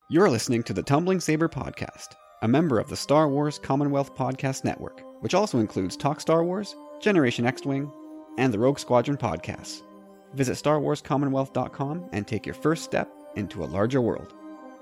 You're listening to the Tumbling Saber Podcast, a member of the Star Wars Commonwealth Podcast Network, which also includes Talk Star Wars, Generation X-Wing, and the Rogue Squadron podcasts. Visit StarWarsCommonwealth.com and take your first step into a larger world.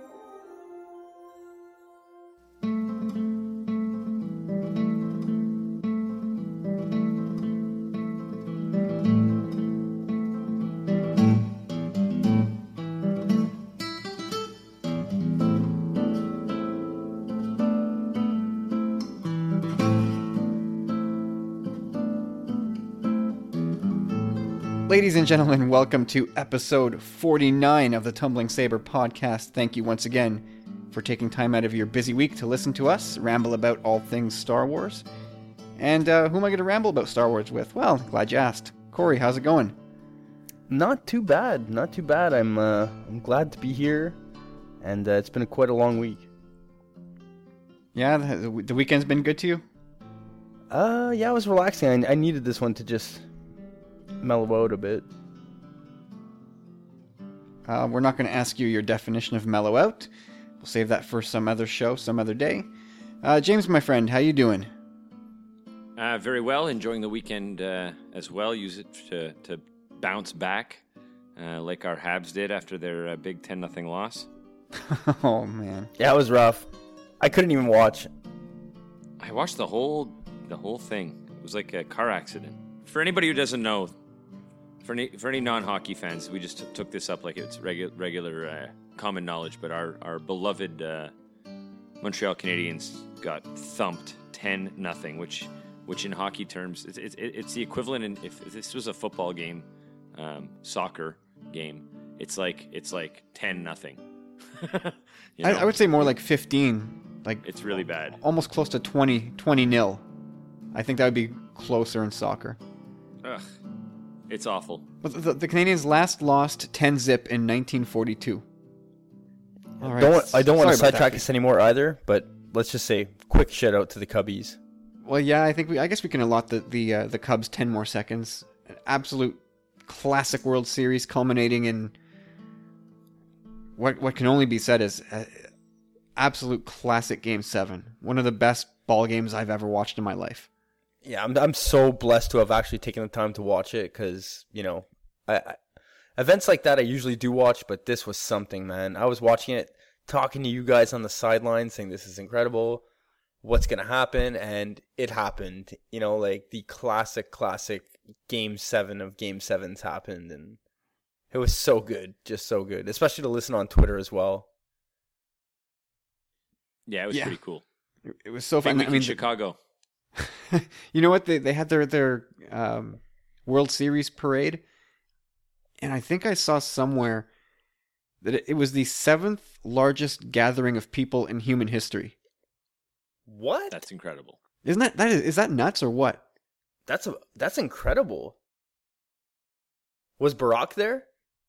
Ladies and gentlemen, welcome to episode 49 of the Tumbling Saber podcast. Thank you once again for taking time out of your busy week to listen to us ramble about all things Star Wars. And who am I going to ramble about Star Wars with? Well, glad you asked. Corey, how's it going? Not too bad. I'm glad to be here, and it's been quite a long week. Yeah, the weekend's been good to you? Yeah, it was relaxing. I needed this one to just mellow out a bit. We're not going to ask you your definition of mellow out. We'll save that for some other show, some other day. James, my friend, how you doing? Very well. Enjoying the weekend as well. Use it to bounce back, like our Habs did after their big 10-0 loss. Oh, man. Yeah, it was rough. I couldn't even watch. I watched the whole thing. It was like a car accident. For anybody who doesn't know, for any non-hockey fans, we just took this up like it's regular common knowledge, but our beloved Montreal Canadiens got thumped 10-0, which in hockey terms, it's the equivalent. If this was a football game, soccer game, it's like 10-0. I would say more like 15. Like it's really bad. Almost close to 20-0. I think that would be closer in soccer. Ugh, it's awful. But the Canadiens last lost 10-0 in 1942. All right. I don't want to sidetrack us anymore either, but let's just say quick shout out to the Cubbies. Well, yeah, I guess we can allot the Cubs 10 more seconds. An absolute classic World Series culminating in what can only be said as absolute classic Game 7. One of the best ball games I've ever watched in my life. Yeah, I'm so blessed to have actually taken the time to watch it because, events like that I usually do watch, but this was something, man. I was watching it, talking to you guys on the sidelines, saying this is incredible, what's going to happen, and it happened. Like the classic Game 7 of Game 7s happened, and it was so good, just so good, especially to listen on Twitter as well. Yeah, it was pretty cool. It was so fun. In Chicago. You know what? They had their World Series parade, and I think I saw somewhere that it was the 7th largest gathering of people in human history. What? That's incredible. Isn't is that nuts or what? That's incredible. Was Barack there?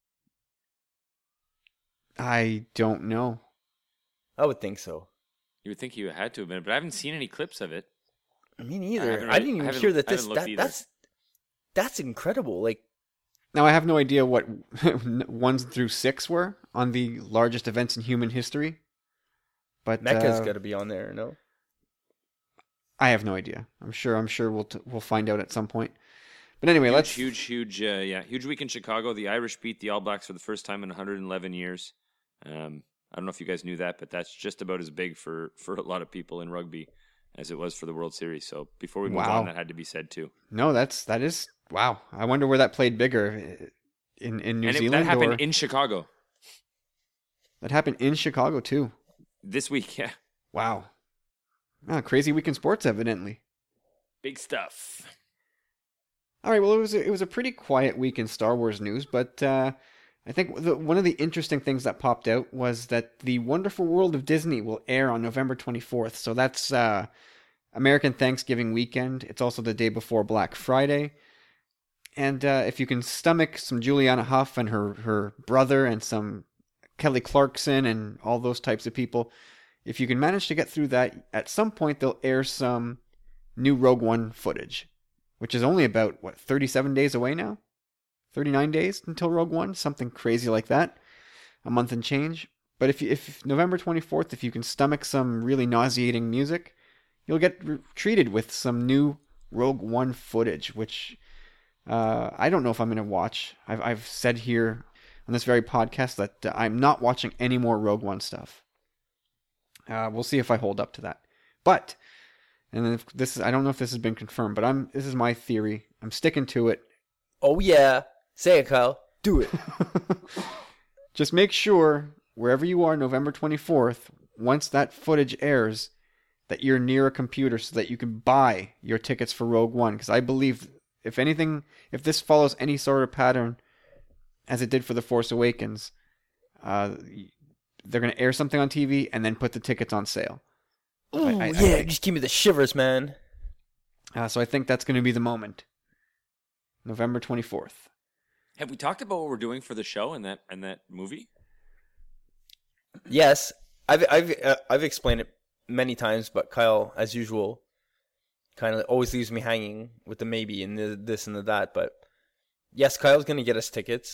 I don't know. I would think so. You would think he had to have been, but I haven't seen any clips of it. Me neither. I didn't even hear that. That's incredible. Like, now I have no idea what 1 through 6 were on the largest events in human history. But Mecca's got to be on there, no? I have no idea. I'm sure we'll find out at some point. But anyway, huge week in Chicago. The Irish beat the All Blacks for the first time in 111 years. I don't know if you guys knew that, but that's just about as big for a lot of people in rugby as it was for the World Series. So before we move on, that had to be said too. No, that is wow. I wonder where that played bigger in New Zealand. That happened in Chicago. That happened in Chicago too. This week, yeah. Wow. Crazy week in sports, evidently. Big stuff. All right. Well, it was a pretty quiet week in Star Wars news, but I think one of the interesting things that popped out was that The Wonderful World of Disney will air on November 24th. So that's American Thanksgiving weekend. It's also the day before Black Friday. And if you can stomach some Juliana Hough and her brother and some Kelly Clarkson and all those types of people, if you can manage to get through that, at some point they'll air some new Rogue One footage, which is only about, 37 days away now? 39 days until Rogue One? Something crazy like that. A month and change. But if November 24th, if you can stomach some really nauseating music, you'll get treated with some new Rogue One footage, which I don't know if I'm going to watch. I've said here on this very podcast that I'm not watching any more Rogue One stuff. We'll see if I hold up to that. But, and if this is, I don't know if this has been confirmed, but this is my theory. I'm sticking to it. Oh yeah, say it, Kyle. Do it. Just make sure wherever you are, November 24th, once that footage airs, that you're near a computer so that you can buy your tickets for Rogue One. Because I believe, if this follows any sort of pattern as it did for The Force Awakens, they're going to air something on TV and then put the tickets on sale. Ooh, just give me the shivers, man. So I think that's going to be the moment. November 24th. Have we talked about what we're doing for the show and that movie? Yes, I've explained it many times, but Kyle, as usual, kind of always leaves me hanging with the maybe and the this and the that. But yes, Kyle's going to get us tickets.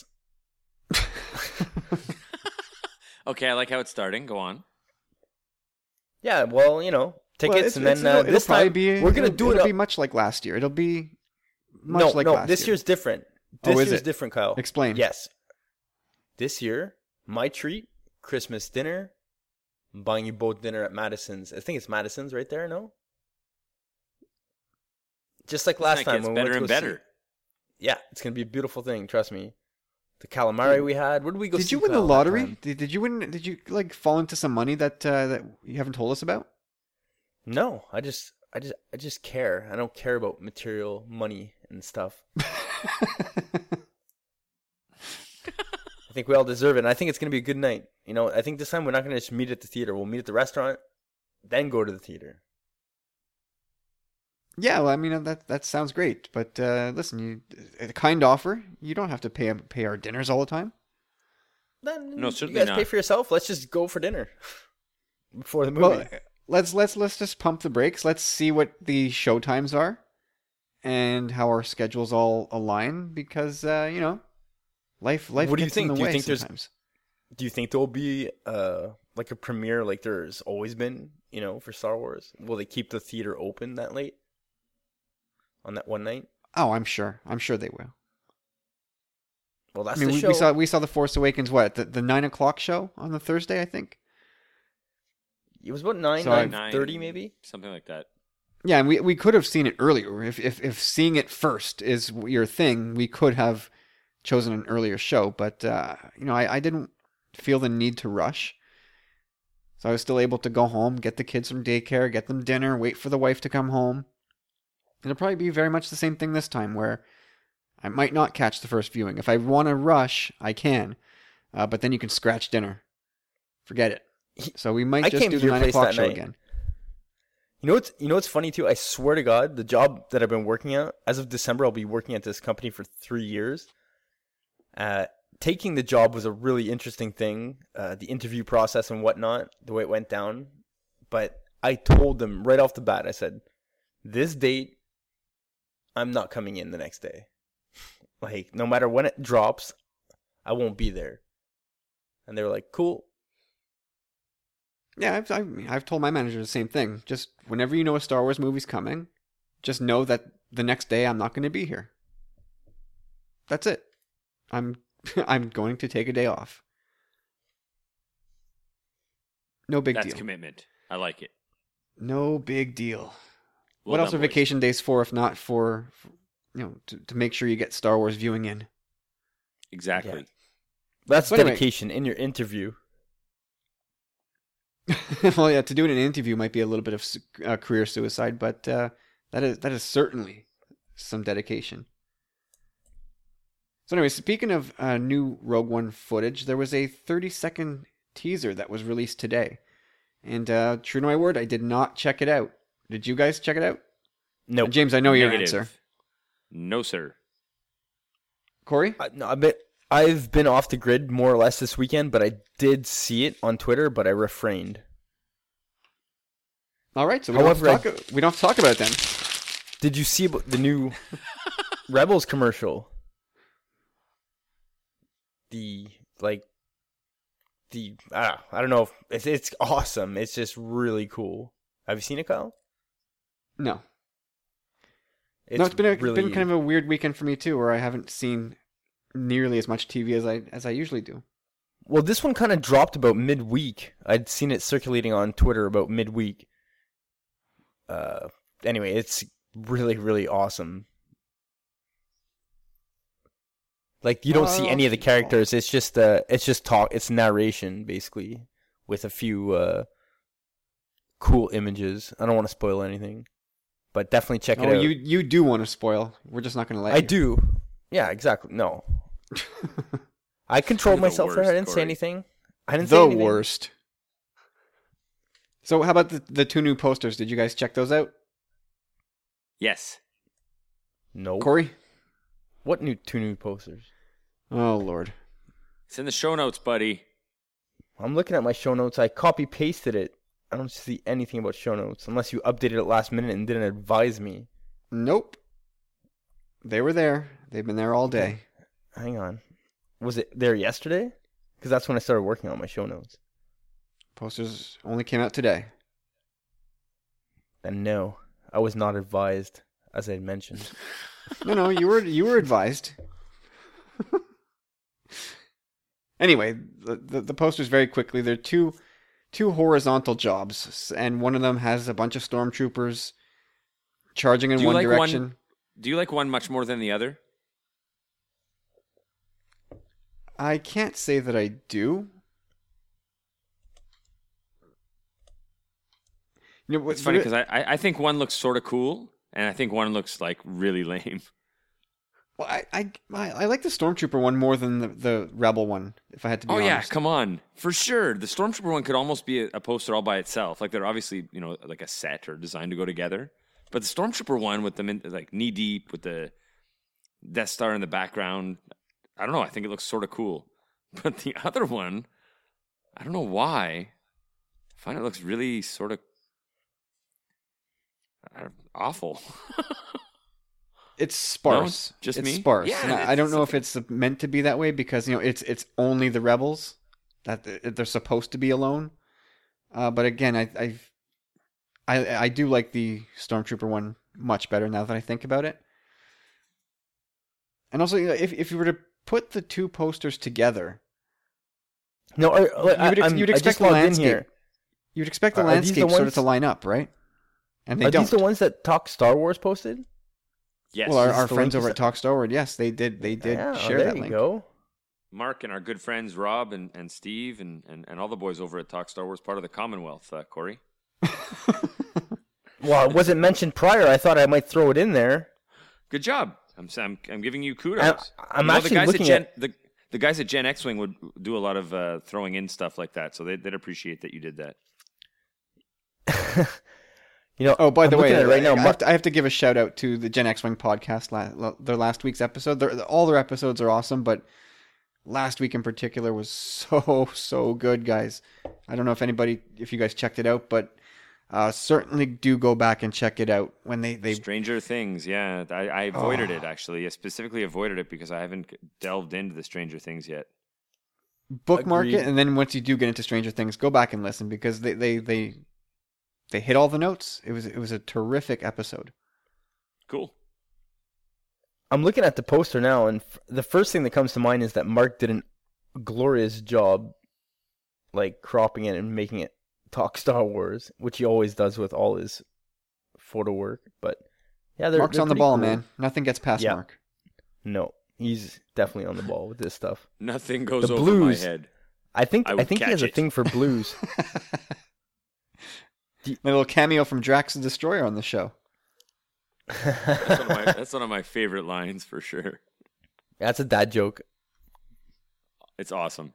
Okay, I like how it's starting. Go on. Yeah, well, tickets, and then this time we're going to do it. It'll be much like last year. It'll be much like last year. This year's different. This year's different, Kyle. Explain. Yes. This year, my treat, Christmas dinner. I'm buying you both dinner at Madison's. I think it's Madison's right there, no? Just like last time when we went to better. Yeah, it's going to be a beautiful thing, trust me. The calamari we had. Where did we go? Did you win the lottery? Did you win? Did you fall into some money that you haven't told us about? No, I just care. I don't care about material money and stuff. I think we all deserve it, and I think it's going to be a good night. I think this time we're not going to just meet at the theater. We'll meet at the restaurant, then go to the theater. Yeah, well, I mean that sounds great, but listen, a kind offer. You don't have to pay our dinners all the time. Then no, certainly you guys not. pay for yourself. Let's just go for dinner before the movie. Well, let's just pump the brakes. Let's see what the show times are, and how our schedules all align. Because life. What do you gets in think? the way sometimes. Do you think there'll be like a premiere like there's always been, for Star Wars? Will they keep the theater open that late? On that one night? Oh, I'm sure. I'm sure they will. Well, that's the show. We saw The Force Awakens. What the 9:00 show on the Thursday? I think it was about 9:30 maybe, something like that. Yeah, and we could have seen it earlier. If seeing it first is your thing, we could have chosen an earlier show. But I didn't feel the need to rush, so I was still able to go home, get the kids from daycare, get them dinner, wait for the wife to come home. It'll probably be very much the same thing this time, where I might not catch the first viewing. If I want to rush, I can, but then you can scratch dinner. Forget it. So we might just do the 9:00 show again. You know what's funny too? I swear to God, the job that I've been working at, as of December, I'll be working at this company for 3 years. Taking the job was a really interesting thing, the interview process and whatnot, the way it went down. But I told them right off the bat, I said, this date, I'm not coming in the next day. Like, no matter when it drops, I won't be there. And they were like, cool. Yeah, I've told my manager the same thing. Just whenever you know a Star Wars movie's coming, just know that the next day I'm not going to be here. That's it. I'm going to take a day off. No big deal. That's commitment. I like it. No big deal. Well what else done, are boys. vacation days for if not for to make sure you get Star Wars viewing in? Exactly. Yeah. That's So anyway- dedication in your interview. Well, yeah, to do it in an interview might be a little bit of career suicide, but that is certainly some dedication. So anyway, speaking of new Rogue One footage, there was a 30-second teaser that was released today. And true to my word, I did not check it out. Did you guys check it out? No. James, I know your Negative. answer. No, sir. Corey? No, I've been off the grid more or less this weekend, but I did see it on Twitter, but I refrained. All right, so we don't have to talk about it then. Did you see about the new Rebels commercial? The I don't know if it's awesome. It's just really cool. Have you seen it, Kyle? No. It's No, it's been really, been kind of a weird weekend for me too, where I haven't seen nearly as much TV as I usually do. well. This one kind of dropped about midweek. I'd seen it circulating on Twitter about midweek. Anyway, it's really, really awesome. Like you don't see any of the characters. It's just talk. It's narration basically with a few cool images. I don't want to spoil anything, but definitely check it out. You do want to spoil. We're just not going to let you. I do. Yeah, exactly. No, I controlled You're the myself there. I worst, didn't say Corey. anything. I didn't say The anything. worst. So how about the two new posters? Did you guys check those out? Yes. No. Corey? What two new posters? Oh, Lord. It's in the show notes, buddy. I'm looking at my show notes. I copy pasted it. I don't see anything about show notes unless you updated it last minute and didn't advise me. Nope. They were there. They've been there all day. Hang on. Was it there yesterday? Because that's when I started working on my show notes. Posters only came out today. And no, I was not advised, as I had mentioned. No, you were advised. Anyway, the posters very quickly. They're two horizontal jobs, and one of them has a bunch of stormtroopers charging in Do you one like direction. Do you like one much more than the other? I can't say that I do. You know, It's funny because I think one looks sort of cool, and I think one looks like really lame. well, I like the stormtrooper one more than the rebel one. If I had to be Oh honest. yeah, come on, for sure. The Stormtrooper one could almost be a poster all by itself. Like they're obviously like a set or designed to go together. But the Stormtrooper one with them like knee deep with the Death Star in the background, I don't know. I think it looks sort of cool. But the other one, I don't know why. I find it looks really sort of awful. It's sparse. No, just it's me? sparse. Yeah, And I don't it's know if it's meant to be that way because it's only the rebels that they're supposed to be alone. But again, I do like the Stormtrooper one much better now that I think about it. And also, if you were to put the two posters together, No, you'd I expect just the logged in landscape. here. You'd expect the Are these the landscape sort of ones- to line up, right? And they Are don't. these the ones that Talk Star Wars posted? Yes. Well, This our is the friends link over you at Talk Star Wars, yes, they did Yeah, share there that you link. go. Mark and our good friends Rob and Steve and all the boys over at Talk Star Wars, part of the Commonwealth, Corey. Well, it wasn't mentioned prior. I thought I might throw it in there. Good job. I'm giving you kudos. I'm You know, actually the guys looking at at- the guys at Gen X Wing would do a lot of throwing in stuff like that, so they'd appreciate that you did that. Oh, by the I'm way, looking at it right now. I have to give a shout out to the Gen X Wing podcast. Their last week's episode. All their episodes are awesome, but last week in particular was so good, guys. I don't know if you guys checked it out, but certainly do go back and check it out when they Stranger Things, yeah. I avoided it, actually. I specifically avoided it because I haven't delved into the Stranger Things yet. bookmark Agreed. it, and then once you do get into Stranger Things, go back and listen because they hit all the notes. It was a terrific episode. Cool. I'm looking at the poster now, and the first thing that comes to mind is that Mark did a glorious job, like cropping it and making it talk Star Wars, which he always does with all his photo work. But yeah, Mark's they're on the pretty ball, cool. man. Nothing gets past Yeah. Mark. No, he's definitely on the ball with this stuff. Nothing goes The over blues. my head. I think I would he has catch a it. thing for blues. My little cameo from Drax the Destroyer on the show. That's one of my favorite lines for sure. That's a dad joke. It's awesome.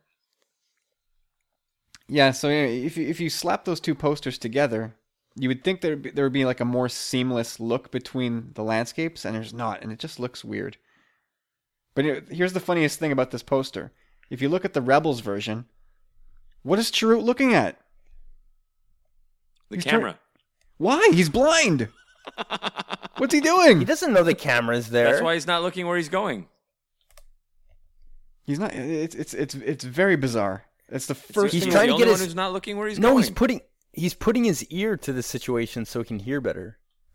Yeah, so if you slap those two posters together, you would think there would be like a more seamless look between the landscapes, and there's not, and it just looks weird. But here's the funniest thing about this poster: if you look at the Rebels version, what is Chirrut looking at? The He's camera. Why? He's blind. What's he doing? He doesn't know the camera's there. That's why he's not looking where he's going. He's not. It's very bizarre. It's the first He's thing. trying the to only get one his- who's not looking where he's No, going. he's putting his ear to the situation so he can hear better.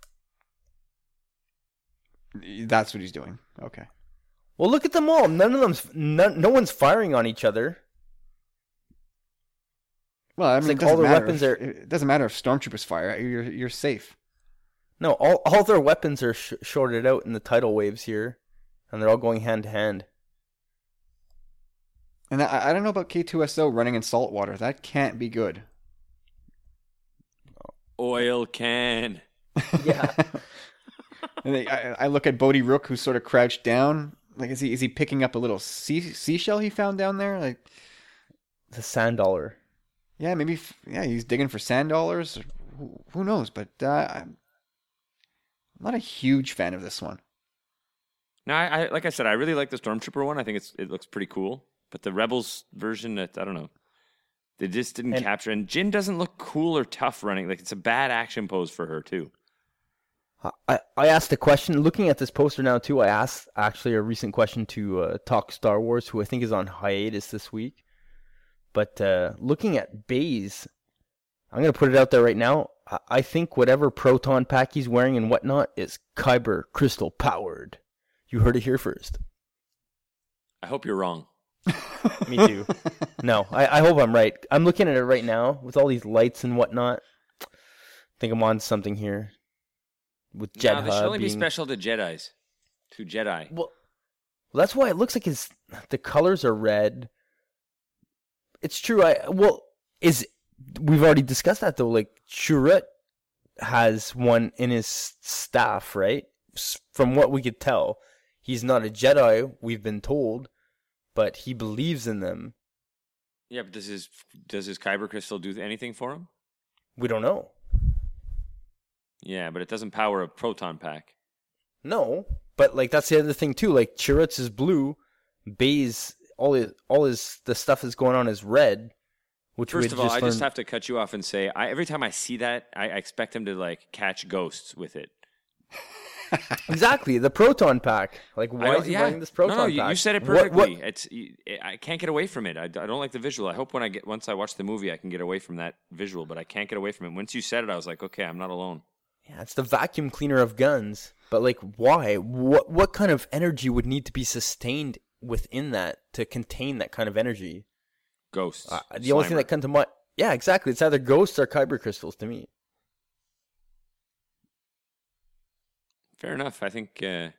That's what he's doing. Okay. Well, look at them all. No one's firing on each other. Well, I mean, like it doesn't all their matter. weapons It doesn't matter if stormtroopers fire. You're safe. No, all their weapons are shorted out in the tidal waves here, and they're all going hand to hand. And I don't know about K2SO running in salt water. That can't be good. Oil can. Yeah. And I look at Bodhi Rook, who's sort of crouched down. Like, is he picking up a little seashell he found down there? Like, The sand dollar. yeah, maybe. Yeah, he's digging for sand dollars. Who knows? But I'm not a huge fan of this one. No, I like I said, I really like the Stormtrooper one. I think it looks pretty cool. But the Rebels version, I don't know. They just didn't capture. And Jyn doesn't look cool or tough running. Like, it's a bad action pose for her, too. I asked a question. Looking at this poster now, too, I asked actually a recent question to Talk Star Wars, who I think is on hiatus this week. But looking at Baze, I'm going to put it out there right now. I think whatever proton pack he's wearing and whatnot is Kyber crystal powered. You heard it here first. I hope you're wrong. Me too. No, I hope I'm right. I'm looking at it right now with all these lights and whatnot. I think I'm on something here. With Jedha No, this should only be being... special to Jedis. To Jedi. Well, that's why it looks like the colors are red. It's true. We've already discussed that though. Like Chirrut has one in his staff, right? From what we could tell, he's not a Jedi. We've been told, but he believes in them. Yeah, but does his Kyber crystal do anything for him? We don't know. Yeah, but it doesn't power a proton pack. No, but like that's the other thing too. Like Chirrut's is blue, Baze the stuff that's going on is red. Which First of all, I learned... just have to cut you off and say, every time I see that, I expect him to like catch ghosts with it. Exactly, the proton pack. Like, why is he wearing this proton pack? pack? You said it perfectly. I can't get away from it. I don't like the visual. I hope once I watch the movie, I can get away from that visual, but I can't get away from it. Once you said it, I was like, okay, I'm not alone. Yeah, it's the vacuum cleaner of guns. But like, why? What kind of energy would need to be sustained within that to contain that kind of energy? Ghosts. The only thing that comes to mind... Yeah, exactly. It's either ghosts or kyber crystals to me. Fair enough. I think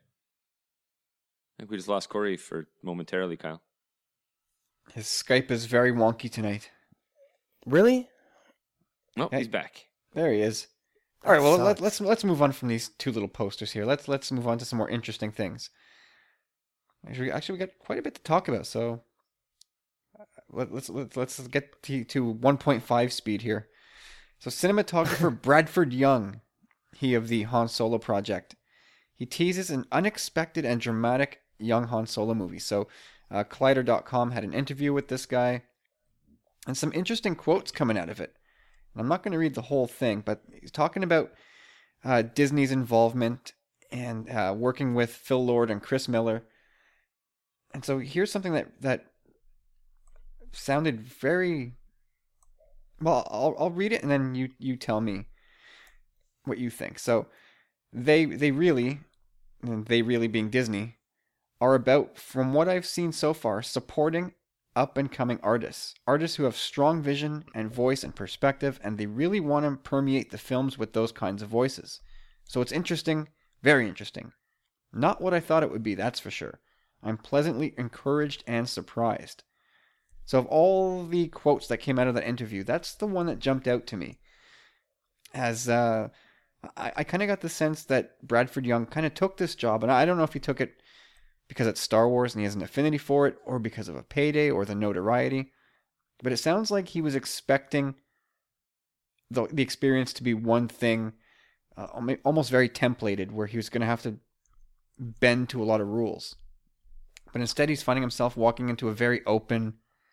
we just lost Corey for momentarily, Kyle. His Skype is very wonky tonight. Really? Nope, he's back. There he is. All right, well, sucks. let's move on from these two little posters here. Let's move on to some more interesting things. Actually, we got quite a bit to talk about, so let's get to 1.5 speed here. So, cinematographer Bradford Young, he of the Han Solo project, he teases an unexpected and dramatic young Han Solo movie. So, Collider.com had an interview with this guy, and some interesting quotes coming out of it. I'm not going to read the whole thing, but he's talking about Disney's involvement and working with Phil Lord and Chris Miller. And so here's something that sounded very... Well, I'll read it and then you tell me what you think. So they really being Disney, are about, from what I've seen so far, supporting up-and-coming artists who have strong vision and voice and perspective, and they really want to permeate the films with those kinds of voices. So it's interesting, very interesting. Not what I thought it would be, that's for sure. I'm pleasantly encouraged and surprised. So of all the quotes that came out of that interview, that's the one that jumped out to me. As I kind of got the sense that Bradford Young kind of took this job, and I don't know if he took it because it's Star Wars and he has an affinity for it, or because of a payday or the notoriety. But it sounds like he was expecting the experience to be one thing, almost very templated, where he was going to have to bend to a lot of rules. But instead he's finding himself walking into a very open,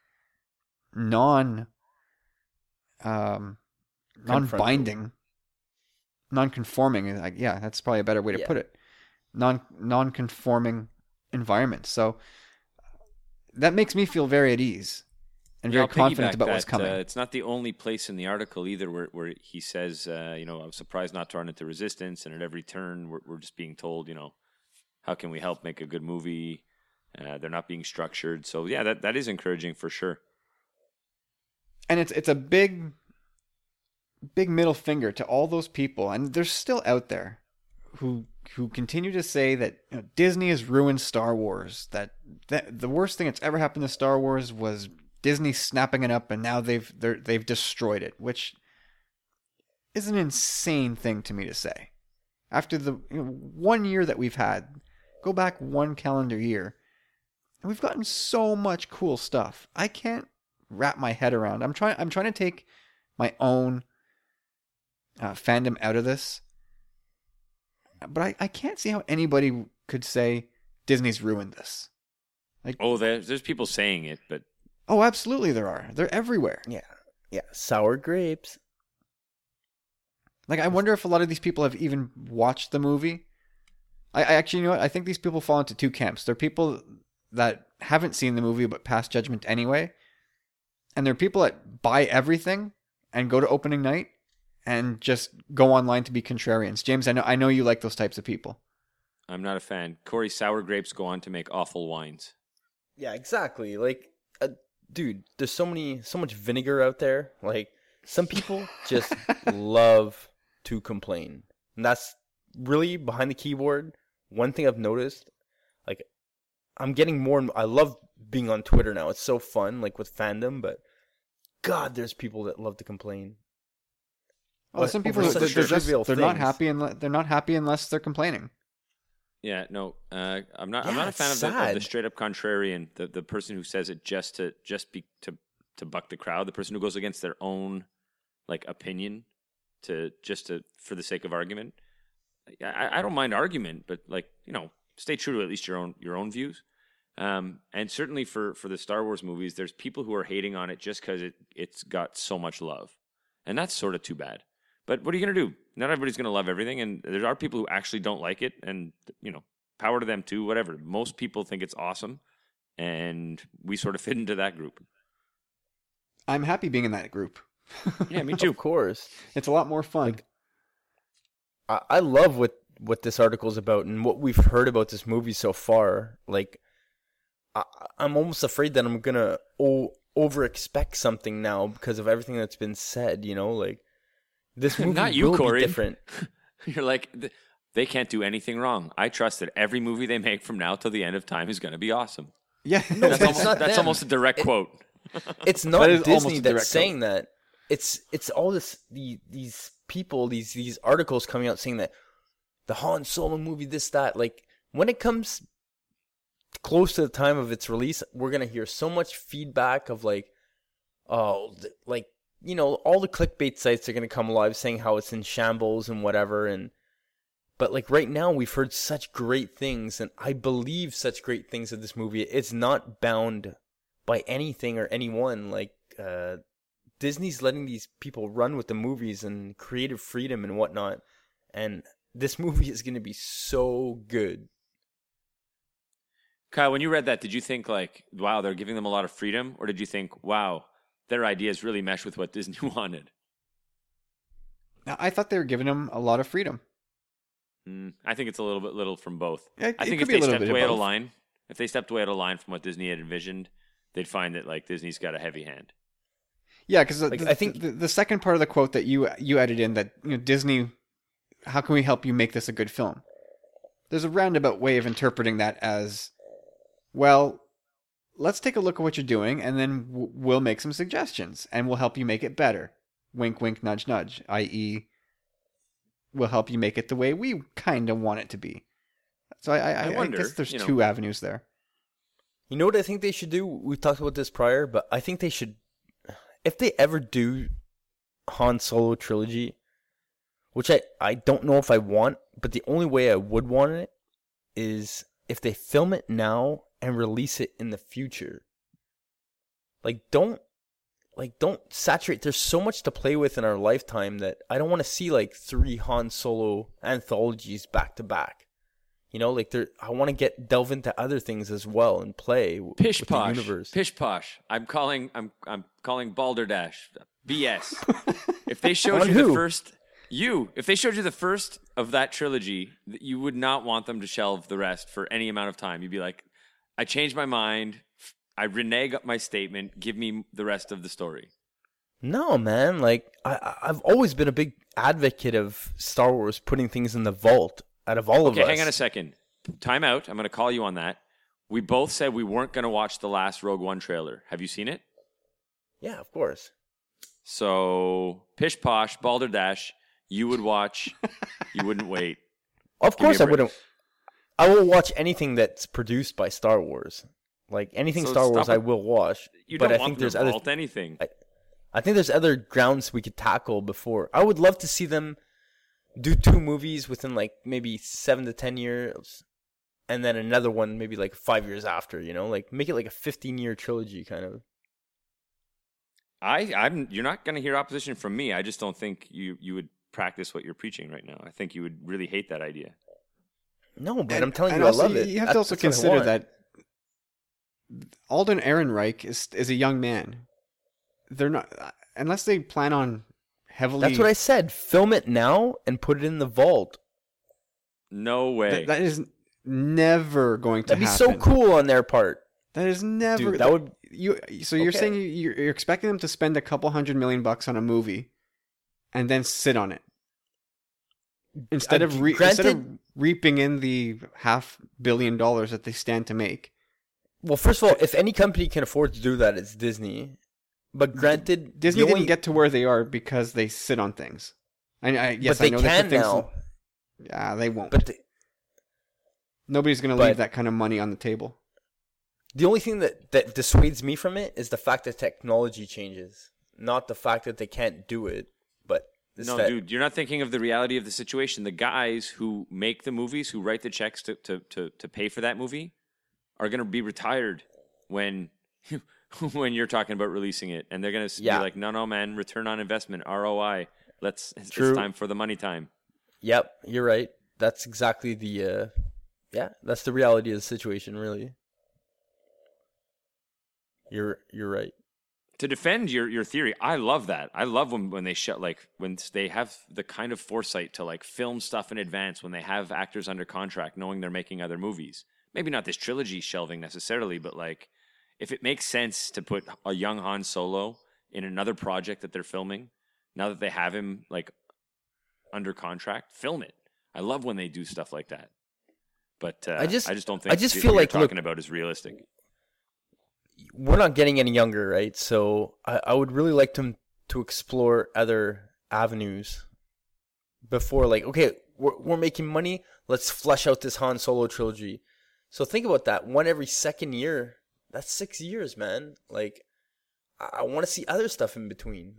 non-binding, non-conforming, yeah, that's probably a better way to put it, non-conforming environment. So that makes me feel very at ease. and Yeah, very I'll confident piggyback about what's that. coming. It's not the only place in the article either where he says, I'm surprised not to run into resistance, and at every turn we're just being told, how can we help make a good movie? They're not being structured. So yeah, that is encouraging for sure. And it's a big middle finger to all those people, and they're still out there who continue to say that Disney has ruined Star Wars. That the worst thing that's ever happened to Star Wars was Disney snapping it up, and now they've destroyed it, which is an insane thing to me to say. After the 1 year that we've had, go back 1 calendar year, and we've gotten so much cool stuff. I can't wrap my head around. I'm trying to take my own fandom out of this, but I can't see how anybody could say Disney's ruined this. There's people saying it, but oh, absolutely there are. They're everywhere. Yeah, sour grapes. Like, I wonder if a lot of these people have even watched the movie. I actually, I think these people fall into 2 camps. They're people that haven't seen the movie but pass judgment anyway, and there are people that buy everything and go to opening night and just go online to be contrarians. James, I know you like those types of people. I'm not a fan. Corey, sour grapes go on to make awful wines. Yeah, exactly. Like, dude, there's so much vinegar out there. Like, some people just love to complain. And that's really behind the keyboard. One thing I've noticed, like, I'm getting more, I love being on Twitter now. It's so fun, like, with fandom, but God, there's people that love to complain. Well, some people they're not happy unless they're complaining. Yeah, no, I'm not a fan of the straight up contrarian, the person who says it just to buck the crowd, the person who goes against their own like opinion for the sake of argument. I don't mind argument, but like, stay true to at least your own views. And certainly for the Star Wars movies, there's people who are hating on it just because it's got so much love, and that's sort of too bad. But what are you going to do? Not everybody's going to love everything, and there are people who actually don't like it, and power to them too. Whatever. Most people think it's awesome, and we sort of fit into that group. I'm happy being in that group. Yeah, me too. Of course, it's a lot more fun. Like, I love what this article is about and what we've heard about this movie so far. Like, I'm almost afraid that I'm gonna over expect something now because of everything that's been said. Like. This movie Not you, will Corey. be different. You're like, they can't do anything wrong. I trust that every movie they make from now till the end of time is going to be awesome. Yeah, no, that's almost a direct quote. It's not Disney that's saying that. It's all these people, these articles coming out saying that the Han Solo movie, this, that. Like, when it comes close to the time of its release, we're gonna hear so much feedback of like, all the clickbait sites are going to come alive saying how it's in shambles and whatever. But like right now, we've heard such great things, and I believe such great things of this movie. It's not bound by anything or anyone. Like, Disney's letting these people run with the movies and creative freedom and whatnot. And this movie is going to be so good. Kyle, when you read that, did you think like, wow, they're giving them a lot of freedom? Or did you think, wow, their ideas really mesh with what Disney wanted? I thought they were giving them a lot of freedom. I think it's a little from both. I think if they stepped away at a line from what Disney had envisioned, they'd find that like Disney's got a heavy hand. Yeah, because I think the second part of the quote that you added in, that Disney, how can we help you make this a good film? There's a roundabout way of interpreting that as, well, let's take a look at what you're doing, and then we'll make some suggestions, and we'll help you make it better. Wink, wink, nudge, nudge, i.e., we'll help you make it the way we kind of want it to be. So I wonder, guess there's 2 avenues there. You know what I think they should do? We've talked about this prior, but I think they should, if they ever do Han Solo trilogy, which I don't know if I want, but the only way I would want it is if they film it now and release it in the future. Don't saturate. There's so much to play with in our lifetime that I don't want to see like 3 Han Solo anthologies back to back. You know, like I want to delve into other things as well and play Pish with posh. the universe. Pish posh. I'm calling Balderdash BS. If they showed On you who? the first, if they showed you the first of that trilogy, you would not want them to shelve the rest for any amount of time. You'd be like, I changed my mind. I renege my statement. Give me the rest of the story. No, man. Like I've always been a big advocate of Star Wars putting things in the vault out of all of us. Okay, hang on a second. Time out. I'm going to call you on that. We both said we weren't going to watch the last Rogue One trailer. Have you seen it? Yeah, of course. So, pish posh, balderdash, you would watch, you wouldn't wait. Of course Give I me a break. wouldn't. I will watch anything that's produced by Star Wars. Like anything So Star Wars stop I it. will watch. You but don't I want think them there's to other vault anything. I think there's other grounds we could tackle before. I would love to see them do 2 movies within like maybe 7 to 10 years, and then another one maybe like 5 years after. You know, like make it like a 15-year trilogy kind of. You're not going to hear opposition from me. I just don't think you would practice what you're preaching right now. I think you would really hate that idea. No, but I'm telling and you, also, I love it. You have to also That's what I consider want. that Alden Ehrenreich is a young man. They're not, unless they plan on heavily. That's what I said. Film it now and put it in the vault. No way. That is never going to That'd be happen. so cool on their part. That is never. Dude, that would. You. So you're Okay. saying you're expecting them to spend a couple $100 million on a movie, and then sit on it instead of reaping in the $500 million that they stand to make. Well, first of all, if any company can afford to do that, it's Disney. But granted, Disney the only- didn't get to where they are because they sit on things. Yes, but they I know they can put things now. Yeah, they won't. But Nobody's going to but- leave that kind of money on the table. the only thing that dissuades me from it is the fact that technology changes, not the fact that they can't do it. But it's No, that, dude, you're not thinking of the reality of the situation. The guys who make the movies, who write the checks to pay for that movie, are going to be retired when when you're talking about releasing it, and they're going to be like, no, man, return on investment, ROI. It's time for the money time. Yep, you're right. That's exactly the that's the reality of the situation, really. You're right. To defend your theory, I love that. I love when they when they have the kind of foresight to like film stuff in advance, when they have actors under contract knowing they're making other movies. Maybe not this trilogy shelving necessarily, but like if it makes sense to put a young Han Solo in another project that they're filming, now that they have him like under contract, film it. I love when they do stuff like that. But I just don't think feel what like, you're talking about is realistic. We're not getting any younger, right? So I would really like them to explore other avenues before, like, okay, we're making money. Let's flesh out this Han Solo trilogy. So think about that. One every second year. That's 6 years, man. Like, I want to see other stuff in between.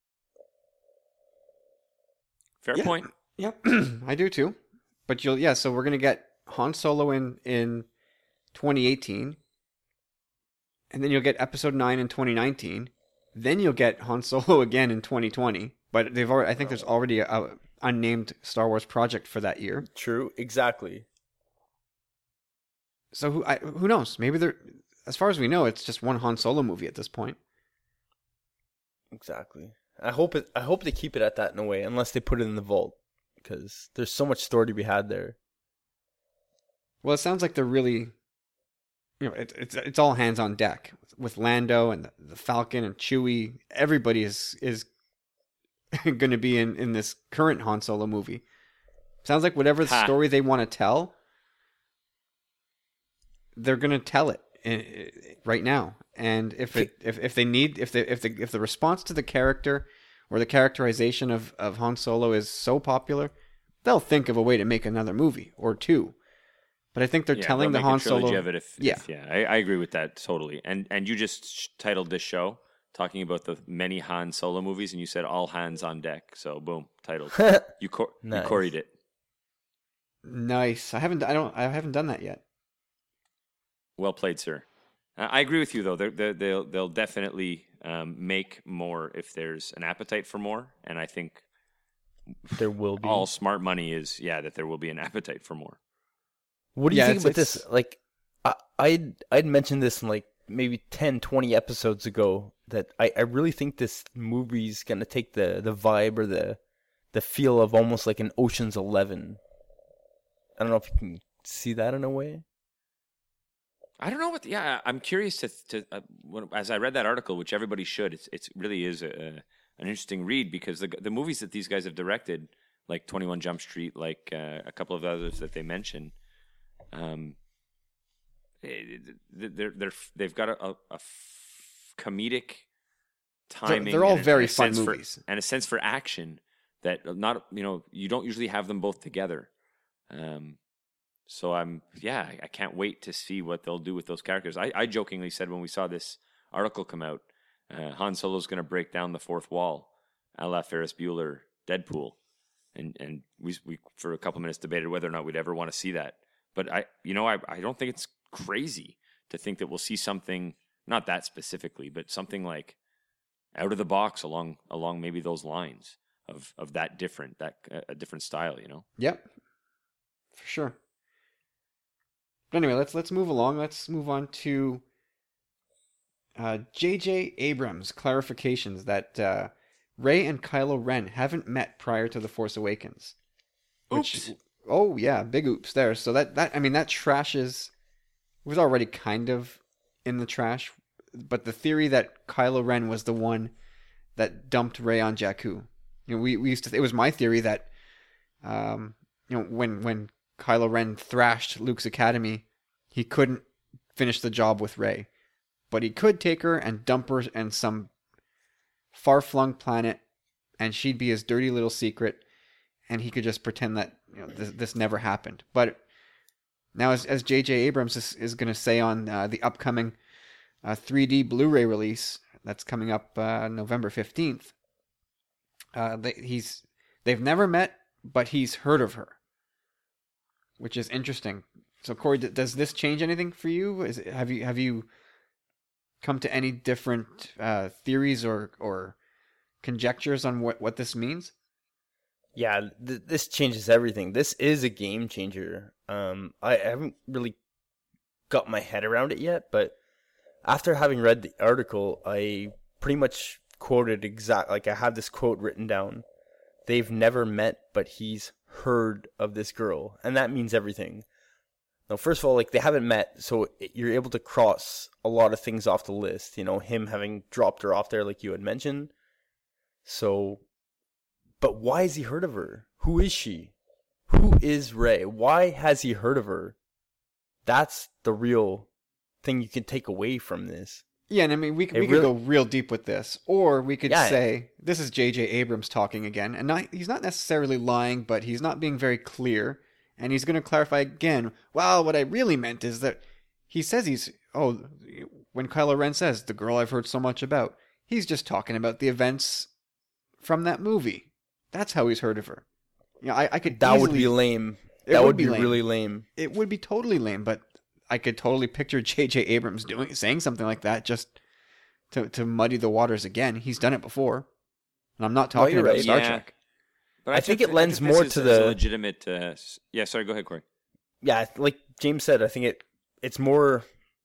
Fair point. Yeah, I do too. But so we're gonna get Han Solo in 2018, and then you'll get Episode 9 in 2019. Then you'll get Han Solo again in 2020. But I think there's already a unnamed Star Wars project for that year. True, exactly. So who knows? Maybe as far as we know, it's just one Han Solo movie at this point. Exactly. I hope they keep it at that in a way, unless they put it in the vault, because there's so much story to be had there. Well, it sounds like they're really, it's all hands on deck with Lando and the Falcon and Chewie. Everybody is going to be in this current Han Solo movie. Sounds like whatever story they want to tell, they're going to tell it right now. And if the response to the character or the characterization of Han Solo is so popular, they'll think of a way to make another movie or two. But I think they're telling the Han Solo of it. I agree with that totally. And you just titled this show talking about the many Han Solo movies, and you said all hands on deck. So boom, titled. You queried it. Nice. I haven't done that yet. Well played, sir. I agree with you though. They'll definitely make more if there's an appetite for more, and I think there will be. All smart money is that there will be an appetite for more. What do you Yeah, think about it's this? Like, I'd mentioned this in like maybe 10, 20 episodes ago that I really think this movie's gonna take the vibe or the feel of almost like an Ocean's 11. I don't know if you can see that in a way. I don't know what. Yeah, I'm curious as I read that article, which everybody should. It really is an interesting read because the movies that these guys have directed, like 21 Jump Street, like a couple of others that they mention, they've got a comedic timing. They're all and very a fun sense movies. and a sense for action that not you don't usually have them both together. So I can't wait to see what they'll do with those characters. I jokingly said when we saw this article come out, Han Solo's going to break down the fourth wall, a la Ferris Bueller, Deadpool, and we for a couple minutes debated whether or not we'd ever want to see that. But I don't think it's crazy to think that we'll see something, not that specifically, but something like out of the box along maybe those lines of that different, a different style, Yep, for sure. But anyway, let's move along. Let's move on to J.J. Abrams' clarifications that Rey and Kylo Ren haven't met prior to The Force Awakens. Oops. Oh yeah, big oops there. So that trash was already kind of in the trash, but the theory that Kylo Ren was the one that dumped Rey on Jakku. We used to. It was my theory that, when Kylo Ren thrashed Luke's academy, he couldn't finish the job with Rey, but he could take her and dump her in some far-flung planet, and she'd be his dirty little secret, and he could just pretend that this never happened. But now, as J.J. Abrams is going to say on the upcoming 3D Blu-ray release that's coming up November 15th, they've never met, but he's heard of her, which is interesting. So, Corey, does this change anything for you? Have you come to any different theories or conjectures on what this means? Yeah, this changes everything. This is a game changer. I haven't really got my head around it yet, but after having read the article, I pretty much quoted like I have this quote written down. They've never met, but he's heard of this girl, and that means everything. Now, first of all, like, they haven't met, so you're able to cross a lot of things off the list. Him having dropped her off there, like you had mentioned. So, but why has he heard of her? Who is she? Who is Rey? Why has he heard of her? That's the real thing you can take away from this. Yeah, and I mean, we could go real deep with this, or we could say this is J.J. Abrams talking again, and he's not necessarily lying, but he's not being very clear, and he's going to clarify again. Well, what I really meant is that he says when Kylo Ren says the girl I've heard so much about, he's just talking about the events from that movie. That's how he's heard of her. I could that easily, would be lame. That would be really lame. It would be totally lame, but I could totally picture J.J. Abrams saying something like that just to muddy the waters again. He's done it before, and I'm not talking about Star Trek. But I think it lends more to the legitimate. Sorry, go ahead, Corey. Yeah, like James said, I think it's more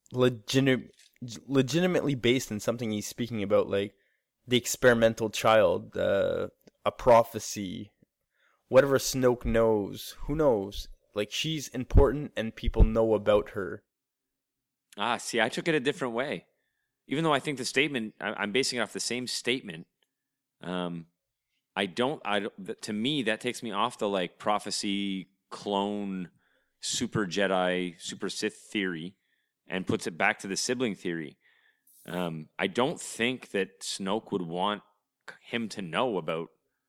legitimately based in something he's speaking about, like the experimental child, a prophecy, whatever Snoke knows. Who knows? Like, she's important and people know about her. See, I took it a different way. Even though I think the statement, I'm basing it off the same statement. To me, that takes me off the like prophecy, clone, super Jedi, super Sith theory and puts it back to the sibling theory. I don't think that Snoke would want him to know about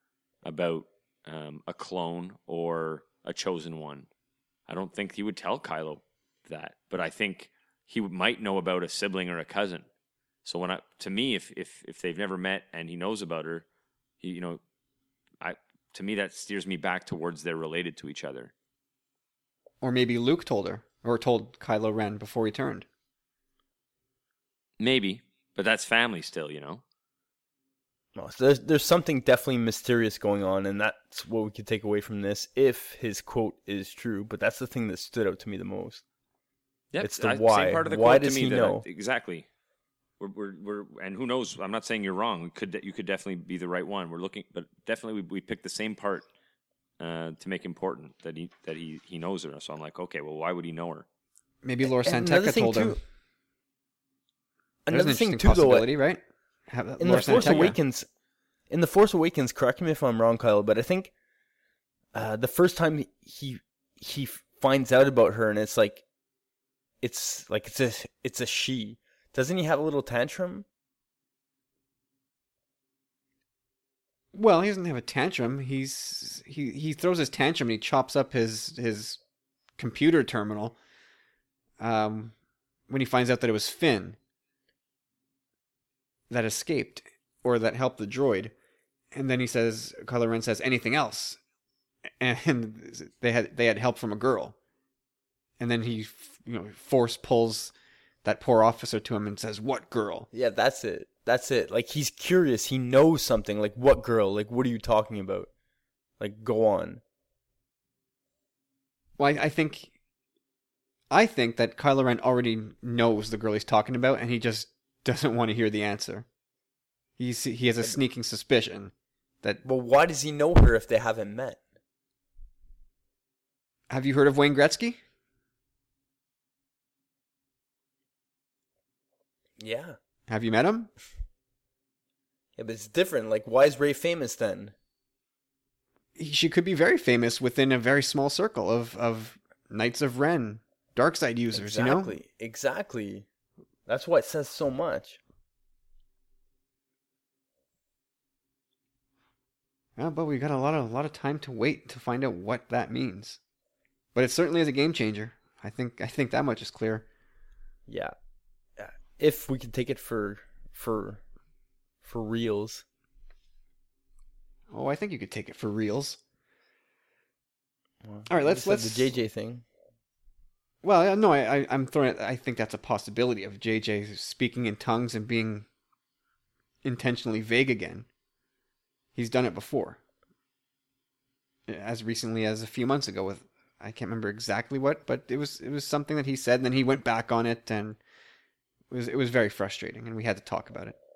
a clone or a chosen one. I don't think he would tell Kylo that, but I think he might know about a sibling or a cousin. So to me, if they've never met and he knows about her, to me that steers me back towards they're related to each other. Or maybe Luke told her, or told Kylo Ren before he turned. Maybe, but that's family still, Well, so there's something definitely mysterious going on, and that's what we could take away from this if his quote is true. But that's the thing that stood out to me the most. Yep, It's the why. Same part of the Why quote does to me he that know? Exactly. We're and who knows? I'm not saying you're wrong. You could definitely be the right one. We're looking, but definitely we picked the same part to make important that he knows her. So I'm like, okay, well, why would he know her? Maybe Laura And another Santeca thing told him. too- There's an Another thing interesting too, though, possibility, right? in the Force Awakens, correct me if I'm wrong, Kyle, but I think the first time he finds out about her, and it's a she. Doesn't he have a little tantrum? Well, he doesn't have a tantrum. He throws his tantrum and he chops up his computer terminal. When he finds out that it was Finn that escaped or that helped the droid, and then Kylo Ren says, anything else, and they had help from a girl, and then he force pulls that poor officer to him and says, what girl? Yeah, that's it. Like, he's curious. He knows something. Like, what girl? Like, what are you talking about? Like, go on. Well, I think that Kylo Ren already knows the girl he's talking about, and he just doesn't want to hear the answer. He has a sneaking suspicion that. Well, why does he know her if they haven't met? Have you heard of Wayne Gretzky? Yeah. Have you met him? Yeah, but it's different. Like, why is Rey famous then? She could be very famous within a very small circle of Knights of Ren, Darkside users, Exactly. That's why it says so much. Yeah, but we got a lot of time to wait to find out what that means. But it certainly is a game changer. I think that much is clear. Yeah. If we could take it for reals. Oh, I think you could take it for reals. Well, all right, let's the JJ thing. Well, no, I'm throwing it. I think that's a possibility of JJ speaking in tongues and being intentionally vague again. He's done it before, as recently as a few months ago with, I can't remember exactly what, but it was something that he said, and then he went back on it, and it was very frustrating, and we had to talk about it.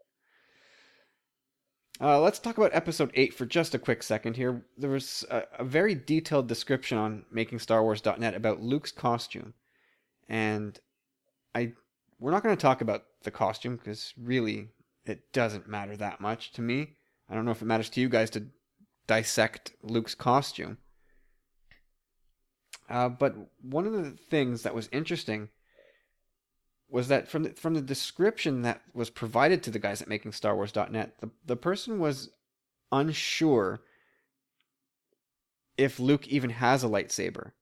Let's talk about episode 8 for just a quick second here. There was a very detailed description on MakingStarWars.net about Luke's costume. And we're not going to talk about the costume because really it doesn't matter that much to me. I don't know if it matters to you guys to dissect Luke's costume. But one of the things that was interesting was that from the description that was provided to the guys at MakingStarWars.net, the person was unsure if Luke even has a lightsaber.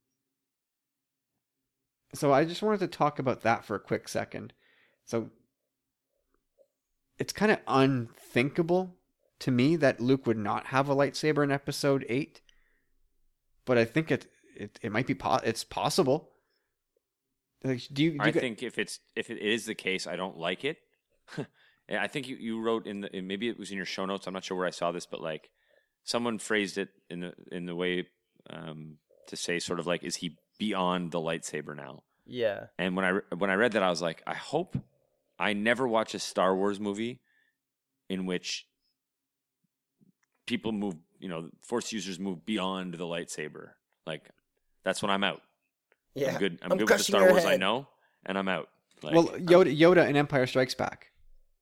So I just wanted to talk about that for a quick second. So it's kind of unthinkable to me that Luke would not have a lightsaber in episode 8, but I think it might be it's possible. Like, I think if it is the case, I don't like it. I think you wrote maybe it was in your show notes. I'm not sure where I saw this, but like someone phrased it in the way to say sort of like, is he beyond the lightsaber now? Yeah. And when I read that, I was like, I hope I never watch a Star Wars movie in which people move, Force users move beyond the lightsaber. Like, that's when I'm out. Yeah. I'm good with the Star Wars I know, and I'm out. Like, well, Yoda in Empire Strikes Back.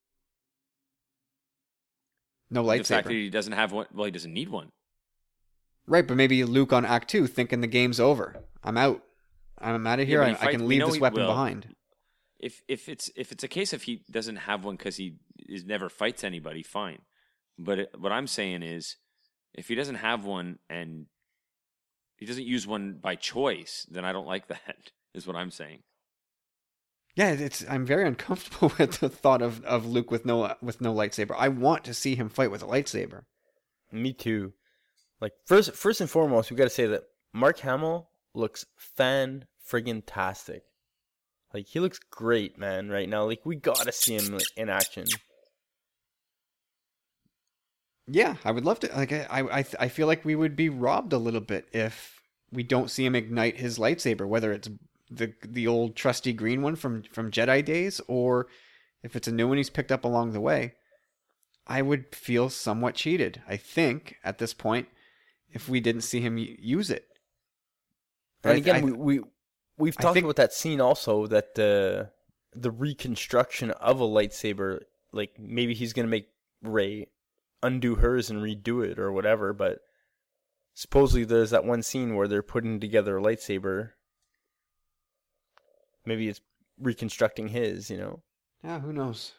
No lightsaber. The fact that he doesn't have one, well, he doesn't need one. Right, but maybe Luke on Act 2 thinking the game's over. I'm out. I'm out of here. I can leave this weapon behind. If it's a case of he doesn't have one because he never fights anybody, fine. But what I'm saying is, if he doesn't have one and he doesn't use one by choice, then I don't like that, is what I'm saying. Yeah, I'm very uncomfortable with the thought of Luke with no lightsaber. I want to see him fight with a lightsaber. Me too. Like, first and foremost, we got to say that Mark Hamill looks fan-friggin-tastic. Like, he looks great, man, right now. Like, we got to see him in action. Yeah, I would love to. Like, I feel like we would be robbed a little bit if we don't see him ignite his lightsaber, whether it's the old trusty green one from Jedi days, or if it's a new one he's picked up along the way. I would feel somewhat cheated, I think, at this point, if we didn't see him use it. But And again, we've talked about that scene also, that the reconstruction of a lightsaber, like maybe he's gonna make Rey undo hers and redo it or whatever, but supposedly there's that one scene where they're putting together a lightsaber. Maybe it's reconstructing his, you know? Yeah, who knows?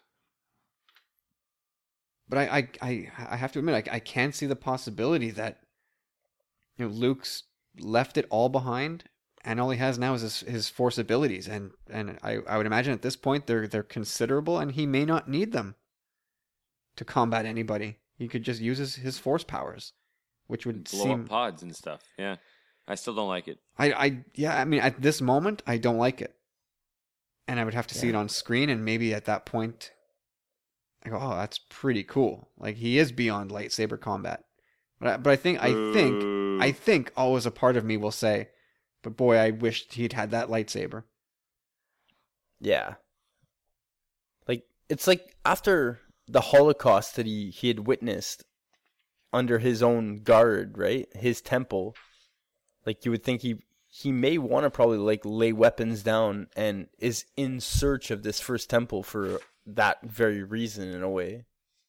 But I have to admit, I can see the possibility that, you know, Luke's left it all behind, and all he has now is his Force abilities, and I would imagine at this point they're considerable, and he may not need them to combat anybody. He could just use his Force powers, which would blow up pods and stuff. Yeah, I still don't like it. I mean, at this moment, I don't like it, and I would have to see it on screen, and maybe at that point, I go, oh, that's pretty cool. Like, he is beyond lightsaber combat. But I think always a part of me will say, but boy, I wished he'd had that lightsaber. Yeah. Like, it's like after the Holocaust that he had witnessed under his own guard, right? His temple. Like, you would think he may want to probably like lay weapons down, and is in search of this first temple for that very reason, in a way.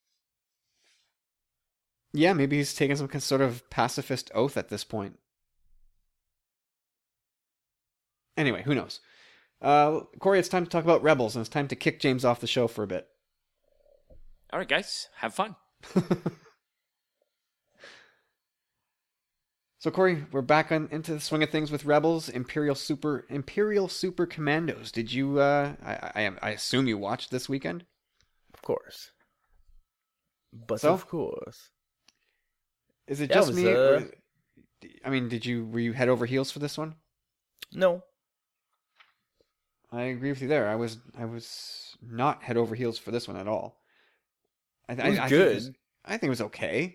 Yeah, maybe he's taking some sort of pacifist oath at this point. Anyway, who knows? Corey, it's time to talk about Rebels, and it's time to kick James off the show for a bit. All right, guys, have fun. So, Corey, we're back into the swing of things with Rebels, Imperial Super Commandos. Did you? I assume you watched this weekend. Of course. But so? Of course. Is it just me? Or, I mean, were you head over heels for this one? No. I agree with you there. I was not head over heels for this one at all. It was good. I think it was okay.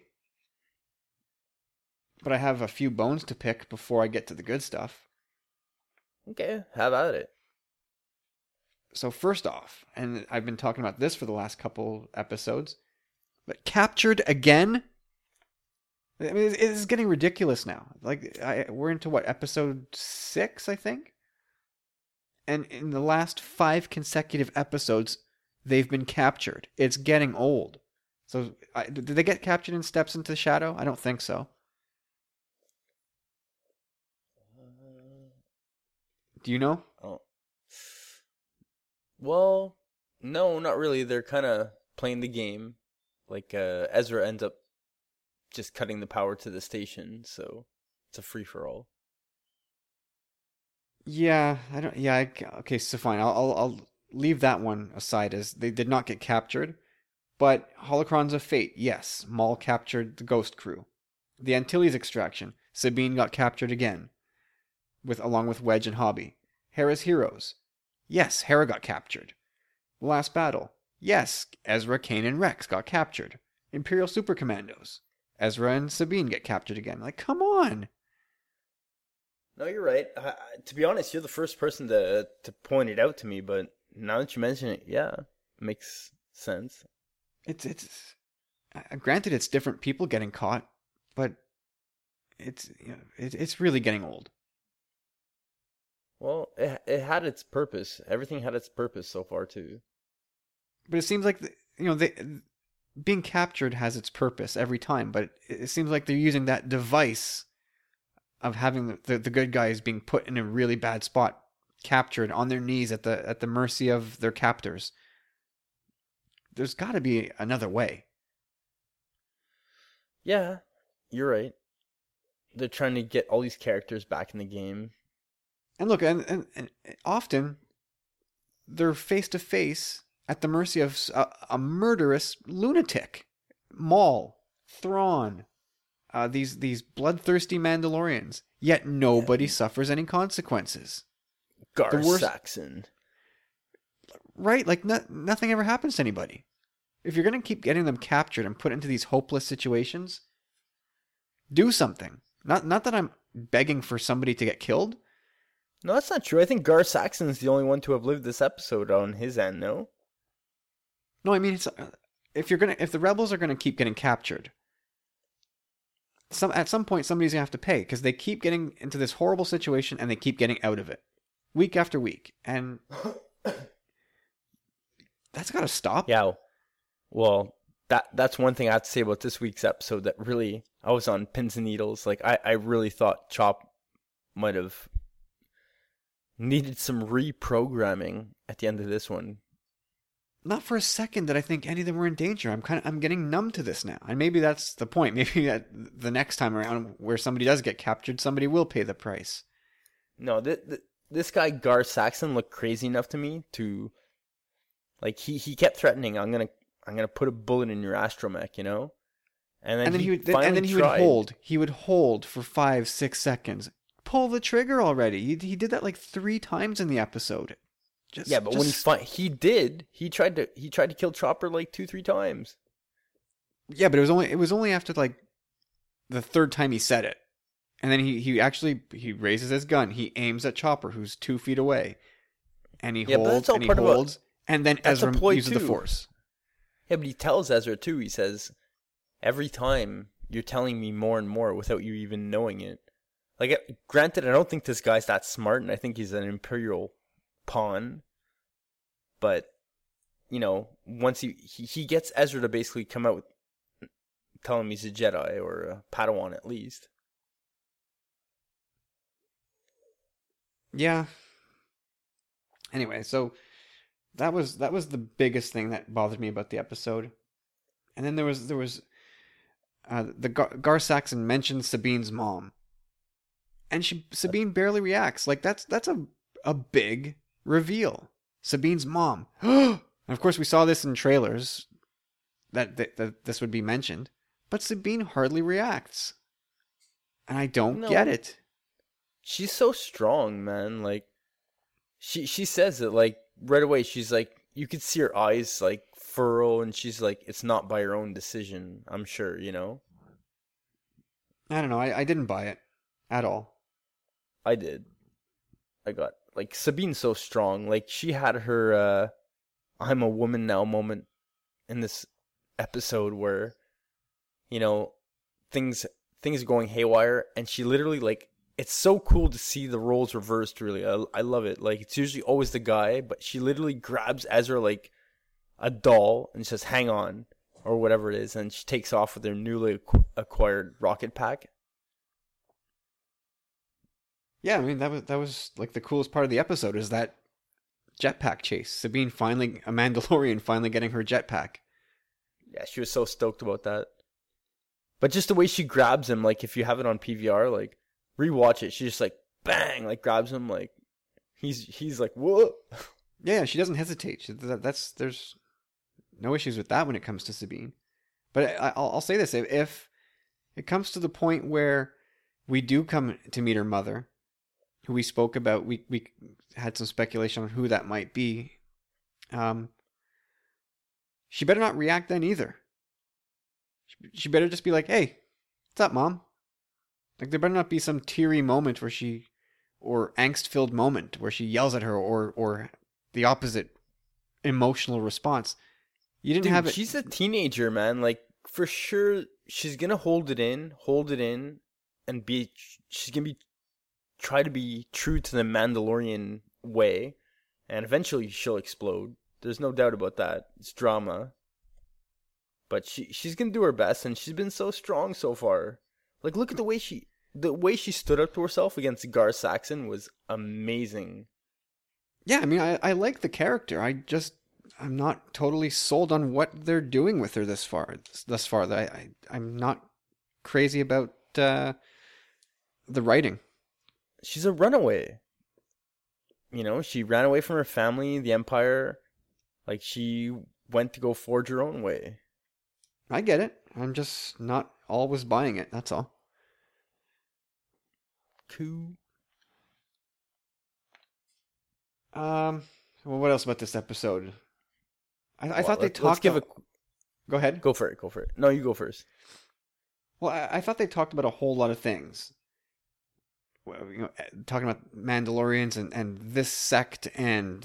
But I have a few bones to pick before I get to the good stuff. Okay, how about it? So first off, and I've been talking about this for the last couple episodes, but captured again? I mean, it's getting ridiculous now. Like, we're into what, episode 6, I think? And in the last 5 consecutive episodes, they've been captured. It's getting old. So, did they get captured in Steps into Shadow? I don't think so. Do you know? Oh. Well, no, not really. They're kind of playing the game. Like, Ezra ends up just cutting the power to the station, so it's a free-for-all. Yeah, I don't. Yeah, okay, so fine. I'll leave that one aside, as they did not get captured. But Holocrons of Fate, yes. Maul captured the Ghost Crew. The Antilles extraction, Sabine got captured again, along with Wedge and Hobby. Hera's Heroes, yes, Hera got captured. The Last Battle, yes, Ezra, Kane, and Rex got captured. Imperial Super Commandos, Ezra and Sabine get captured again. Like, come on. No, you're right. To be honest, you're the first person to point it out to me, but now that you mention it, yeah, it makes sense. It's granted, it's different people getting caught, but it's really getting old. Well, it had its purpose. Everything had its purpose so far too. But it seems like being captured has its purpose every time. But it seems like they're using that device of having the good guys being put in a really bad spot, captured on their knees at the mercy of their captors. There's got to be another way. Yeah, you're right. They're trying to get all these characters back in the game. And look, and often they're face to face at the mercy of a murderous lunatic, Maul, Thrawn, these bloodthirsty Mandalorians. Yet nobody suffers any consequences. Gar Saxon. Right, like nothing ever happens to anybody. If you're going to keep getting them captured and put into these hopeless situations, do something. Not that I'm begging for somebody to get killed. No, that's not true. I think Gar Saxon's the only one to have lived this episode on his end, no? No, I mean, it's, if the rebels are gonna keep getting captured, at some point somebody's gonna have to pay, because they keep getting into this horrible situation and they keep getting out of it, week after week, and that's gotta stop. Yeah. Well, that's one thing I have to say about this week's episode that really, I was on pins and needles. Like, I really thought Chop might have needed some reprogramming at the end of this one. Not for a second did I think any of them were in danger. I'm getting numb to this now, and maybe that's the point. Maybe that the next time around, where somebody does get captured, somebody will pay the price. No, this guy Gar Saxon looked crazy enough to me to, like, he kept threatening, I'm gonna put a bullet in your astromech, you know, and then he would hold. He would hold for 5-6 seconds. Pull the trigger already. He did that like 3 times in the episode. When he tried to kill Chopper like 2-3 times. Yeah, but it was only after like the 3rd time he said it, and then he raises his gun. He aims at Chopper, who's 2 feet away, and he holds, and then Ezra uses the Force. Yeah, but he tells Ezra too. He says, "Every time you're telling me more and more without you even knowing it." Like, granted, I don't think this guy's that smart, and I think he's an Imperial pawn, but you know, once he gets Ezra to basically come out tell him he's a Jedi or a Padawan at least. Yeah. Anyway, so that was the biggest thing that bothered me about the episode. And then there was the Gar Saxon mentions Sabine's mom, and Sabine barely reacts. Like, that's a big reveal. Sabine's mom. And of course, we saw this in trailers that this would be mentioned, but Sabine hardly reacts, and I don't get it. She's so strong, man. Like, she says it like right away. She's like, you could see her eyes like furrow, and she's like, it's not by her own decision. I'm sure, you know. I don't know. I didn't buy it at all. I did. I got, like, Sabine's so strong. Like, she had her I'm a woman now moment in this episode where, you know, things are going haywire, and she literally, like, it's so cool to see the roles reversed, really. I love it. Like, it's usually always the guy, but she literally grabs Ezra like a doll and says, hang on, or whatever it is, and she takes off with her newly acquired rocket pack. Yeah, I mean, that was like the coolest part of the episode, is that jetpack chase. Sabine finally, a Mandalorian, finally getting her jetpack. Yeah, she was so stoked about that. But just the way she grabs him, like, if you have it on PVR, like, rewatch it. She just, like, bang, like, grabs him, like, he's like, whoa. Yeah, she doesn't hesitate. There's no issues with that when it comes to Sabine. But I'll say this: if it comes to the point where we do come to meet her mother, who we spoke about, we had some speculation on who that might be. She better not react then either. She better just be like, "Hey, what's up, Mom?" Like, there better not be some teary moment or angst-filled moment where she yells at her, or the opposite emotional response. You didn't have it. She's a teenager, man. Like, for sure, she's gonna hold it in, and she's gonna try to be true to the Mandalorian way, and eventually she'll explode. There's no doubt about that. It's drama. But she's gonna do her best, and she's been so strong so far. Like, look at the way she stood up to herself against Gar Saxon was amazing. Yeah, I mean, I like the character. I'm not totally sold on what they're doing with her thus far. I'm not crazy about the writing. She's a runaway. You know, she ran away from her family, the Empire. Like, she went to go forge her own way. I get it. I'm just not always buying it. That's all. Cool. Well, what else about this episode? I thought they talked. Go ahead. Go for it. Go for it. No, you go first. Well, I thought they talked about a whole lot of things. Well, talking about Mandalorians and this sect and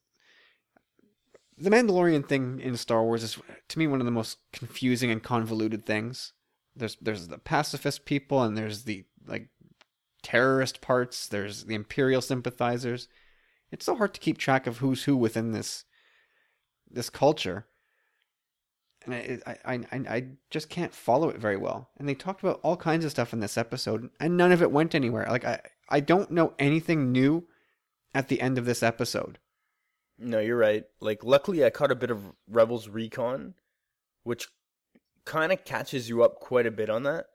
the Mandalorian thing in Star Wars is, to me, one of the most confusing and convoluted things. There's the pacifist people, and there's the terrorist parts. There's the Imperial sympathizers. It's so hard to keep track of who's who within this culture, and I just can't follow it very well. And they talked about all kinds of stuff in this episode, and none of it went anywhere. I don't know anything new at the end of this episode. No, you're right. Luckily, I caught a bit of Rebels Recon, which kind of catches you up quite a bit on that.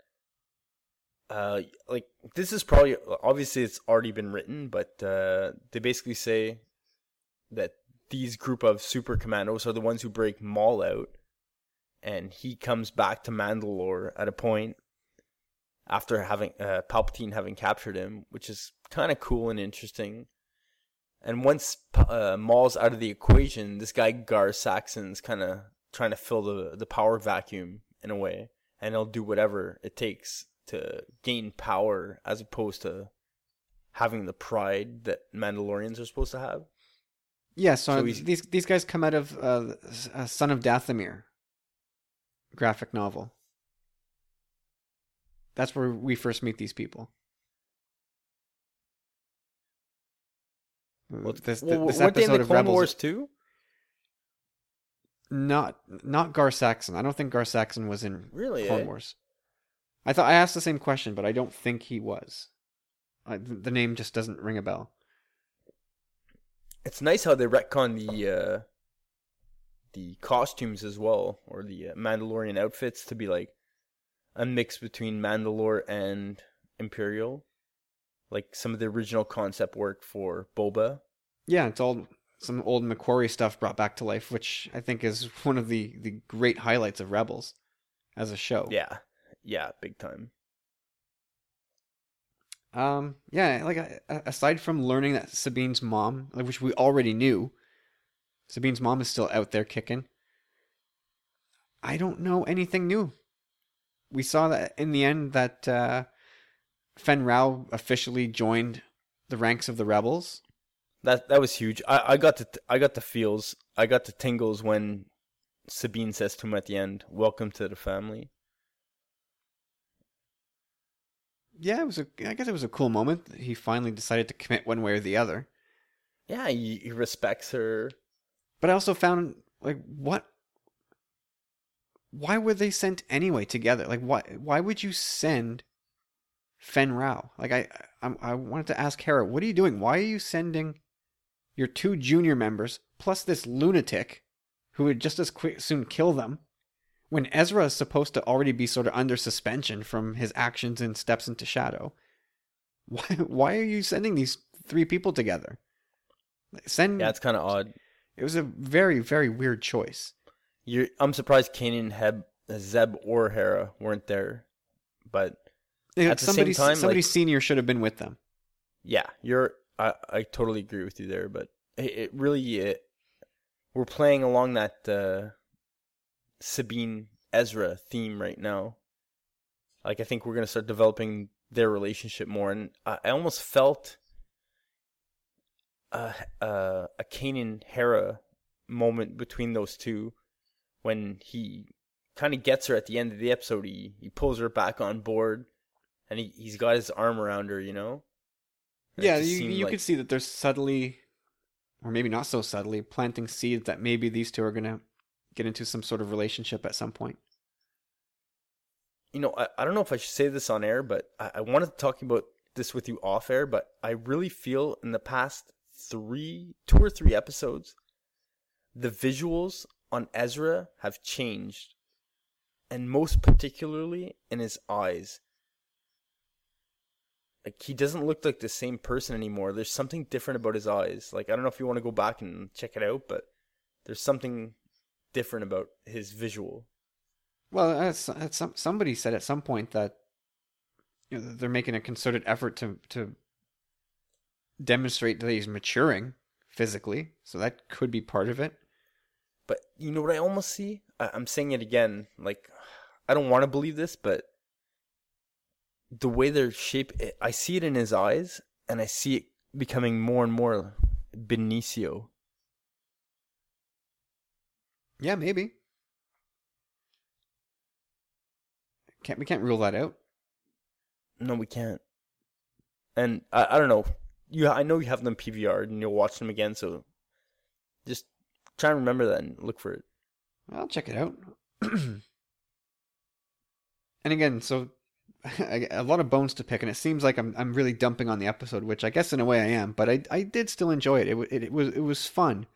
This is probably, obviously it's already been written, but they basically say that these group of super commandos are the ones who break Maul out, and he comes back to Mandalore at a point after having Palpatine having captured him, which is kind of cool and interesting. And once Maul's out of the equation, this guy Gar Saxon's kind of trying to fill the power vacuum in a way, and he'll do whatever it takes to gain power, as opposed to having the pride that Mandalorians are supposed to have. Yeah, so these guys come out of Son of Dathomir graphic novel. That's where we first meet these people. This weren't they in the Clone Wars too? Not Gar Saxon. I don't think Gar Saxon was in Clone Wars. I asked the same question, but I don't think he was. The name just doesn't ring a bell. It's nice how they retcon the costumes as well, or the Mandalorian outfits, to be like a mix between Mandalore and Imperial. Like some of the original concept work for Boba. Yeah, it's all some old Macquarie stuff brought back to life, which I think is one of the great highlights of Rebels as a show. Yeah, big time. Aside from learning that Sabine's mom, which we already knew, Sabine's mom is still out there kicking. I don't know anything new. We saw that in the end that Fen Rao officially joined the ranks of the rebels. That was huge. I got the feels. I got the tingles when Sabine says to him at the end, "Welcome to the family." Yeah, I guess it was a cool moment. He finally decided to commit one way or the other. Yeah, he respects her. But I also found, what? Why were they sent anyway together? Why would you send Fen Rao? I wanted to ask Hera, what are you doing? Why are you sending your two junior members plus this lunatic who would just as soon kill them, when Ezra is supposed to already be sort of under suspension from his actions in Steps into Shadow? Why are you sending these three people together? Yeah, it's kind of odd. It was a very, very weird choice. I'm surprised Kanan, Zeb, or Hera weren't there, but at the same time, somebody senior should have been with them. Yeah, I totally agree with you there, but it really we're playing along that Sabine Ezra theme right now. I think we're gonna start developing their relationship more, and I almost felt a Kanan Hera moment between those two when he kind of gets her at the end of the episode. He pulls her back on board, and he's got his arm around her, And yeah, you could see that they're subtly, or maybe not so subtly, planting seeds that maybe these two are gonna get into some sort of relationship at some point. I don't know if I should say this on air, but I wanted to talk about this with you off air, but I really feel in the past 2 or 3 episodes, the visuals on Ezra have changed, and most particularly in his eyes. He doesn't look like the same person anymore. There's something different about his eyes. I don't know if you want to go back and check it out, but there's something different about his visual. Well, somebody said at some point that they're making a concerted effort to demonstrate that he's maturing physically, so that could be part of it. But you know what I almost see? I'm saying it again. Like, I don't want to believe this, but the way they're shaped, I see it in his eyes, and I see it becoming more and more Benicio. Yeah, maybe. We can't rule that out. No, we can't. And I don't know. I know you have them PVR'd and you'll watch them again, so just try and remember that and look for it. I'll check it out. And again, so a lot of bones to pick, and it seems like I'm really dumping on the episode, which I guess in a way I am, but I did still enjoy it. It was fun.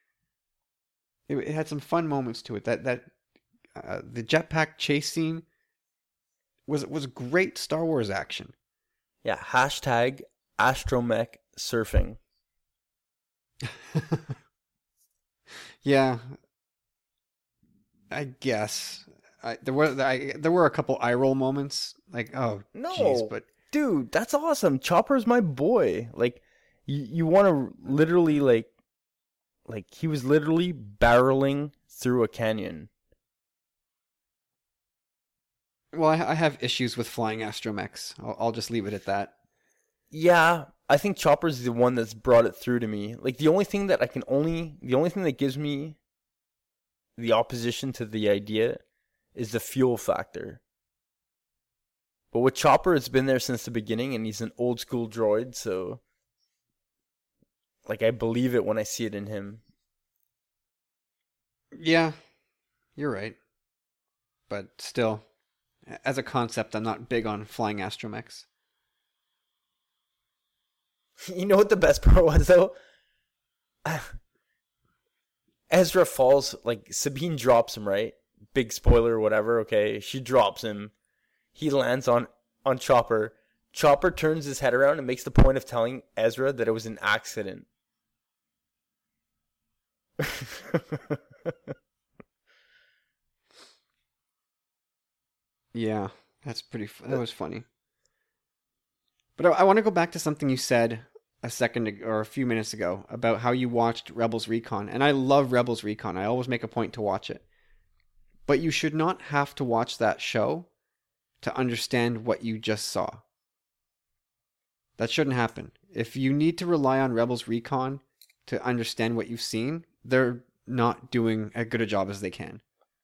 It had some fun moments to it. The jetpack chase scene was great Star Wars action. Yeah, hashtag astromech surfing. Yeah, I guess there were a couple eye roll moments. Like, oh No, geez, but dude, that's awesome. Chopper's my boy. Like, you want to literally like he was literally barreling through a canyon. well, I have issues with flying astromechs. I'll just leave it at that. Yeah, I think Chopper's the one that's brought it through to me. Like, the only thing that gives me the opposition to the idea is the fuel factor. But with Chopper, it's been there since the beginning, and he's an old school droid, so like, I believe it when I see it in him. Yeah, you're right. But still, as a concept, I'm not big on flying astromechs. You know what the best part was, though? Ezra falls, like, Sabine drops him, right? Big spoiler or whatever, okay? She drops him. He lands on Chopper. Chopper turns his head around and makes the point of telling Ezra that it was an accident. Yeah, that was funny. But I want to go back to something you said a few minutes ago about how you watched Rebels Recon, and I love Rebels Recon. I always make a point to watch it. But you should not have to watch that show to understand what you just saw. That shouldn't happen. If you need to rely on Rebels Recon to understand what you've seen, they're not doing as good a job as they can.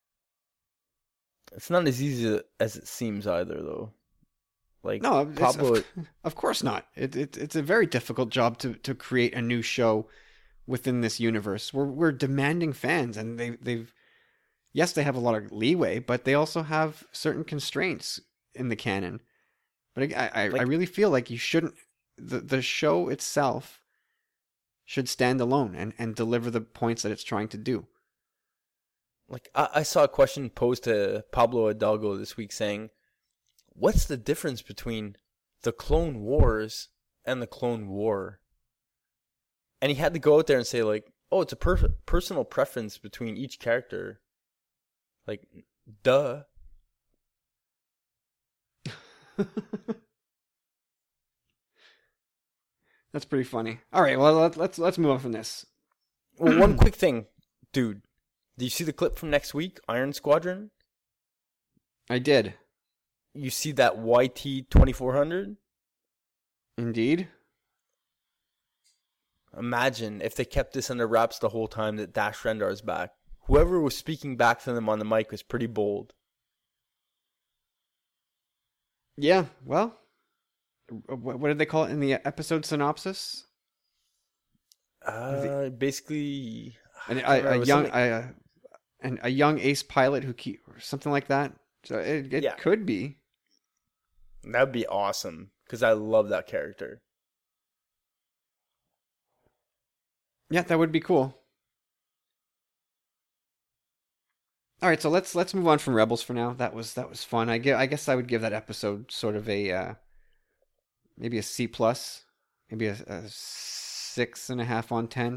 It's not as easy as it seems either, though. Like, No, Pablo, of course not. It's a very difficult job to create a new show within this universe. We're demanding fans, and they've yes, they have a lot of leeway, but they also have certain constraints in the canon. But I really feel like you shouldn't. The show itself should stand alone and deliver the points that it's trying to do. like, I saw a question posed to Pablo Hidalgo this week saying, what's the difference between the Clone Wars and the Clone War? And he had to go out there and say, like, oh, it's a personal preference between each character. Like, duh. That's pretty funny. All right, well let's move on from this. Well, one quick thing, dude. Do you see the clip from next week, Iron Squadron? I did. You see that YT 2400? Indeed. Imagine if they kept this under wraps the whole time that Dash Rendar's back. Whoever was speaking back to them on the mic was pretty bold. Yeah, well, what did they call it in the episode synopsis? Basically, a young ace pilot or something like that. So it could be. That'd be awesome because I love that character. Yeah, that would be cool. All right, so let's move on from Rebels for now. That was fun. I guess I would give that episode sort of a maybe a C plus, maybe a 6.5 on 10.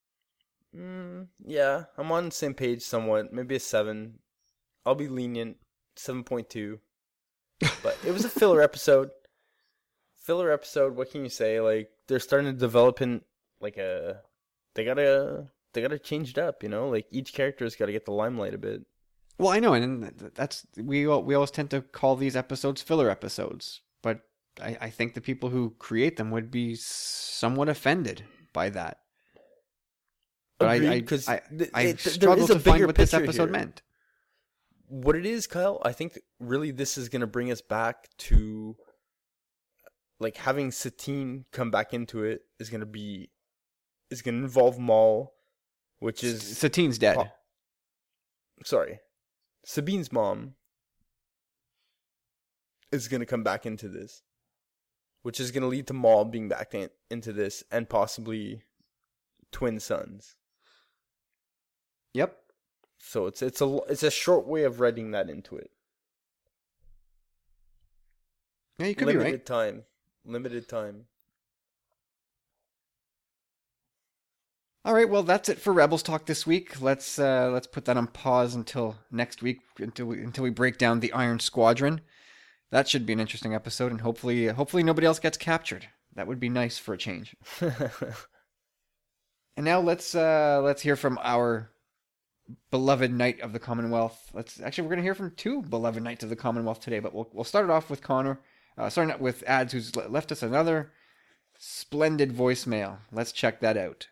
Yeah, I'm on the same page somewhat. Maybe a 7. I'll be lenient. 7.2. But it was a filler episode. Filler episode. What can you say? Like, they're starting to develop in like a. They got gotta change it up, like each character's got to get the limelight a bit. Well, I know, and that's we always tend to call these episodes filler episodes, but I think the people who create them would be somewhat offended by that. But Agreed, I there struggle is a to find bigger what this picture episode here. meant. What it is, Kyle, I think really this is going to bring us back to like having Satine come back into it is going to involve Maul, which is Satine's dead. Sorry. Sabine's mom is going to come back into this, which is going to lead to Maul being back into this and possibly twin sons. Yep. So it's a short way of writing that into it. Yeah, you could be right. Limited time. All right, well, that's it for Rebels Talk this week. Let's put that on pause until next week, until we break down the Iron Squadron. That should be an interesting episode, and hopefully nobody else gets captured. That would be nice for a change. And now let's hear from our beloved Knight of the Commonwealth. We're going to hear from two beloved Knights of the Commonwealth today, but we'll start it off with Connor. Starting out with Ads, who's left us another splendid voicemail. Let's check that out.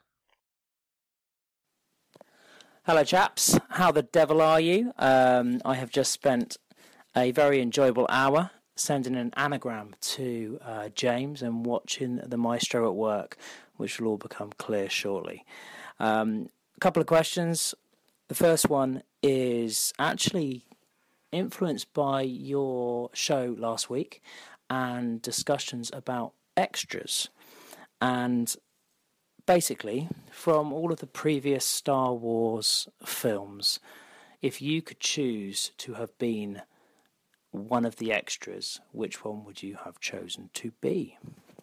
Hello, chaps. How the devil are you? I have just spent a very enjoyable hour sending an anagram to James and watching the maestro at work, which will all become clear shortly. A couple of questions. The first one is actually influenced by your show last week and discussions about extras. And basically, from all of the previous Star Wars films, if you could choose to have been one of the extras, which one would you have chosen to be?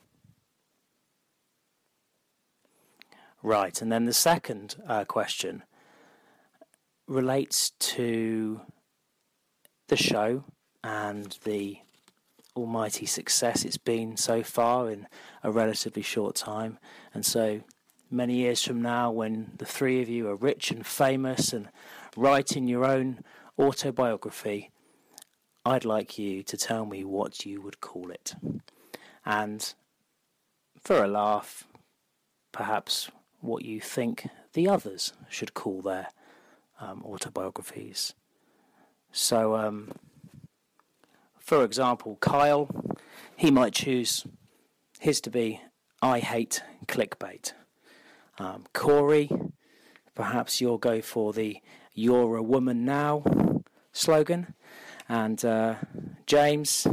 Right, and then the second question relates to the show and the almighty success it's been so far in a relatively short time. And so many years from now, when the three of you are rich and famous and writing your own autobiography, I'd like you to tell me what you would call it. And for a laugh, perhaps what you think the others should call their autobiographies. So, for example, Kyle, he might choose his to be I hate clickbait. Corey, perhaps you'll go for the You're a Woman Now slogan. And James,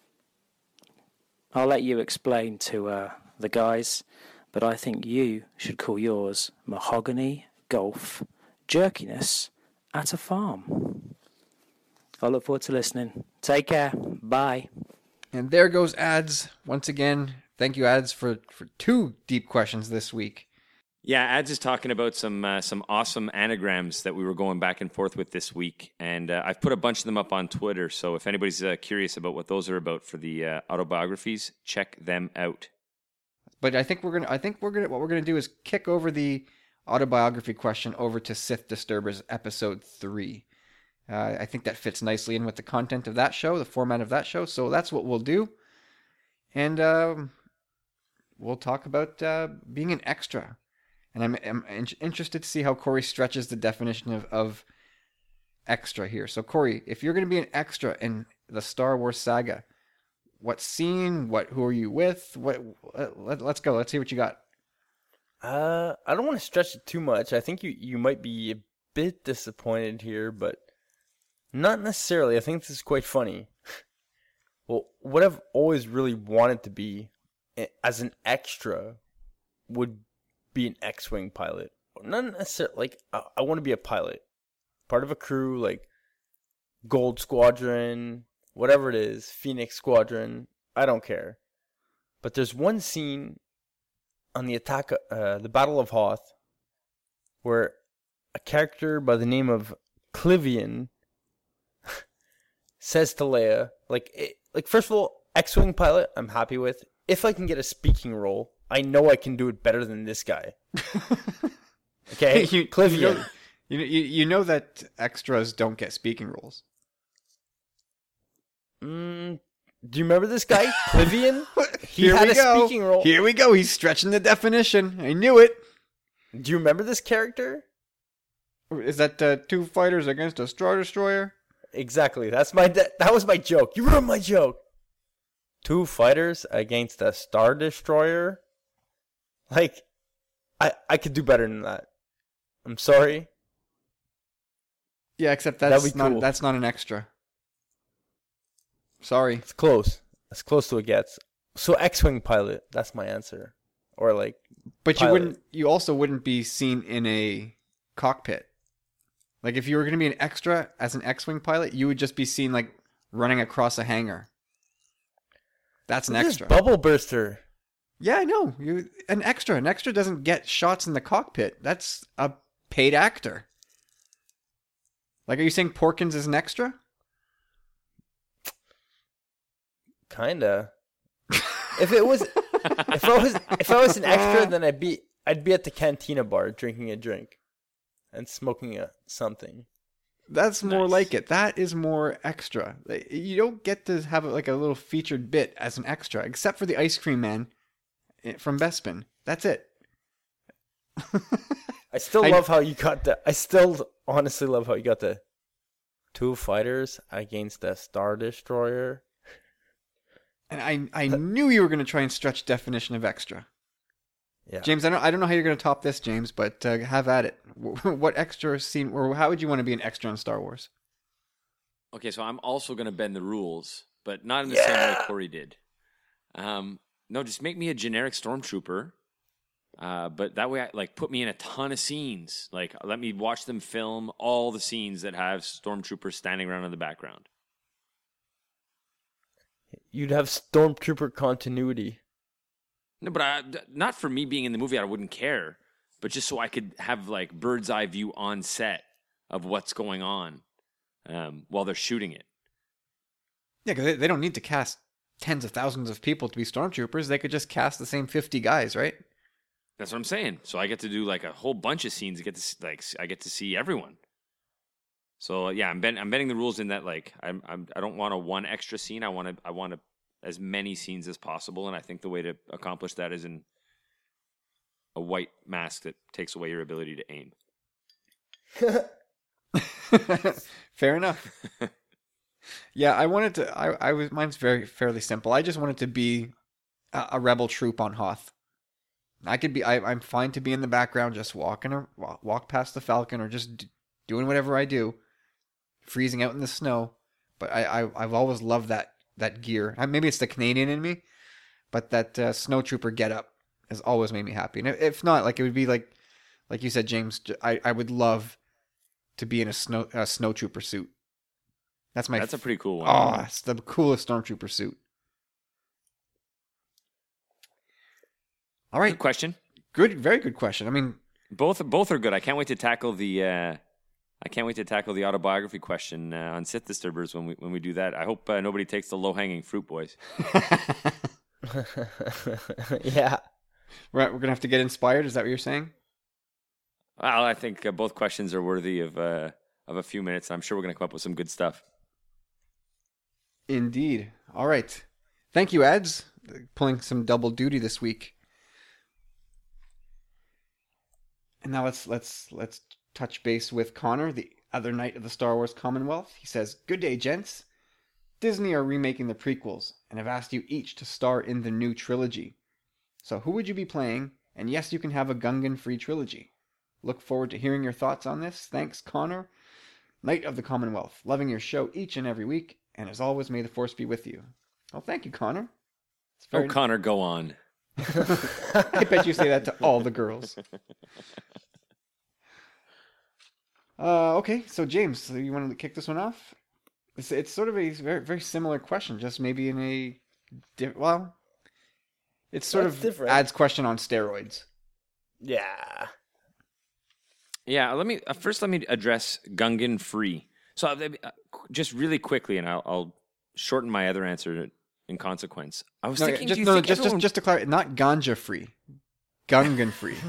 I'll let you explain to the guys, but I think you should call yours Mahogany Golf Jerkiness at a Farm. I look forward to listening. Take care. Bye. And there goes Ads once again. Thank you, Ads, for two deep questions this week. Yeah, Ads is talking about some awesome anagrams that we were going back and forth with this week, and I've put a bunch of them up on Twitter. So if anybody's curious about what those are about for the autobiographies, check them out. But what we're gonna do is kick over the autobiography question over to Sith Disturbers episode 3. I think that fits nicely in with the content of that show, the format of that show. So that's what we'll do, and we'll talk about being an extra. And I'm interested to see how Corey stretches the definition of extra here. So Corey, if you're going to be an extra in the Star Wars saga, what scene? Who are you with? Let's go. Let's see what you got. I don't want to stretch it too much. I think you might be a bit disappointed here, but not necessarily. I think this is quite funny. Well, what I've always really wanted to be as an extra would be an X-Wing pilot. Not necessarily, like, I want to be a pilot. Part of a crew, like Gold Squadron, whatever it is, Phoenix Squadron, I don't care. But there's one scene on the Battle of Hoth, where a character by the name of Clivian says to Leia, first of all, X-Wing pilot, I'm happy with. If I can get a speaking role, I know I can do it better than this guy. Okay, you Clivian. know, you know that extras don't get speaking roles. Do you remember this guy, Clivian? He Here had we a go. speaking role. Here we go. He's stretching the definition. I knew it. Do you remember this character? Is that two fighters against a Star Destroyer? Exactly. That was my joke. You ruined my joke. Two fighters against a Star Destroyer? Like, I could do better than that. I'm sorry. Yeah, except That'd that's be not cool. that's not an extra. Sorry. It's close. As close to it gets. So X-Wing pilot, that's my answer. Or like, But pilot. you also wouldn't be seen in a cockpit. Like if you were going to be an extra as an X-Wing pilot, you would just be seen like running across a hangar. That's an Look at extra. this bubble burster. Yeah, I know. An extra. An extra doesn't get shots in the cockpit. That's a paid actor. Like, are you saying Porkins is an extra? Kinda. If I was an extra, then I'd be at the cantina bar drinking a drink and smoking something. That's more Nice. like it. That is more extra. You don't get to have like a little featured bit as an extra, except for the ice cream man from Bespin. That's it. I still I- love how you got the. I still honestly love how you got the two fighters against a Star Destroyer. And I knew you were going to try and stretch definition of extra. Yeah. James, I don't know how you're going to top this, James, but have at it. What extra scene, or how would you want to be an extra in Star Wars? Okay, so I'm also going to bend the rules, but not in the same way Corey did. No, just make me a generic stormtrooper. But that way, put me in a ton of scenes. Like, let me watch them film all the scenes that have stormtroopers standing around in the background. You'd have Stormtrooper continuity. No, but not for me being in the movie. I wouldn't care. But just so I could have like bird's eye view on set of what's going on while they're shooting it. Yeah, because they don't need to cast tens of thousands of people to be stormtroopers. They could just cast the same 50 guys, right? That's what I'm saying. So I get to do like a whole bunch of scenes. I get to see everyone. So yeah, I'm bending the rules in that like I don't want a one extra scene. I want as many scenes as possible, and I think the way to accomplish that is in a white mask that takes away your ability to aim. Fair enough. Yeah, I wanted to. I was mine's fairly simple. I just wanted to be a rebel troop on Hoth. I could be. I'm fine to be in the background, just walking or walk past the Falcon, or just doing whatever I do, freezing out in the snow. But I've always loved that gear. Maybe it's the Canadian in me, but that snowtrooper getup has always made me happy. And if not, like it would be like you said, James. I would love to be in a snowtrooper suit. That's a pretty cool one. Oh, it's the coolest stormtrooper suit. All right, Good question. good, very good question. I mean, Both are good. I can't wait to tackle the autobiography question on Sith Disturbers when we do that. I hope nobody takes the low hanging fruit, boys. Yeah. we're gonna have to get inspired. Is that what you're saying? Well, I think both questions are worthy of a few minutes. I'm sure we're going to come up with some good stuff. Indeed. All right. Thank you, Ads. Pulling some double duty this week. And now let's touch base with Connor, the other knight of the Star Wars Commonwealth. He says, "Good day, gents. Disney are remaking the prequels and have asked you each to star in the new trilogy. So who would you be playing? And yes, you can have a Gungan-free trilogy. Look forward to hearing your thoughts on this. Thanks, Connor, Knight of the Commonwealth. Loving your show each and every week. And as always, may the Force be with you." Well, thank you, Connor. It's very... Connor, go on. I bet you say that to all the girls. Okay, so James, so you want to kick this one off? It's sort of a very, very similar question, just maybe in a it's sort That's of different. Ad's question on steroids. Yeah. Yeah, let me address Gungan free. So just really quickly, and I'll shorten my other answer in consequence. I was thinking, do you think everyone... just to clarify, not ganja free. Gungan free.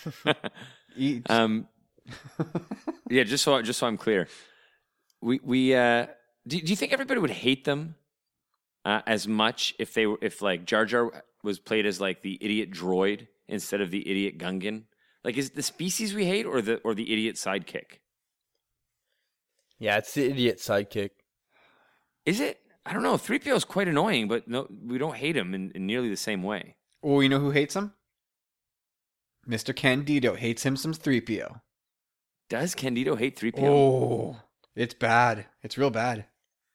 Yeah, just so I'm clear, do you think everybody would hate them as much if like Jar Jar was played as like the idiot droid instead of the idiot Gungan? Like, is it the species we hate or the idiot sidekick? Yeah, it's the idiot sidekick. Is it? I don't know. 3PO is quite annoying, but no, we don't hate him in nearly the same way. Oh, you know who hates him? Mr. Candido hates him some 3PO. Does Candido hate 3PO? Oh, it's bad. It's real bad.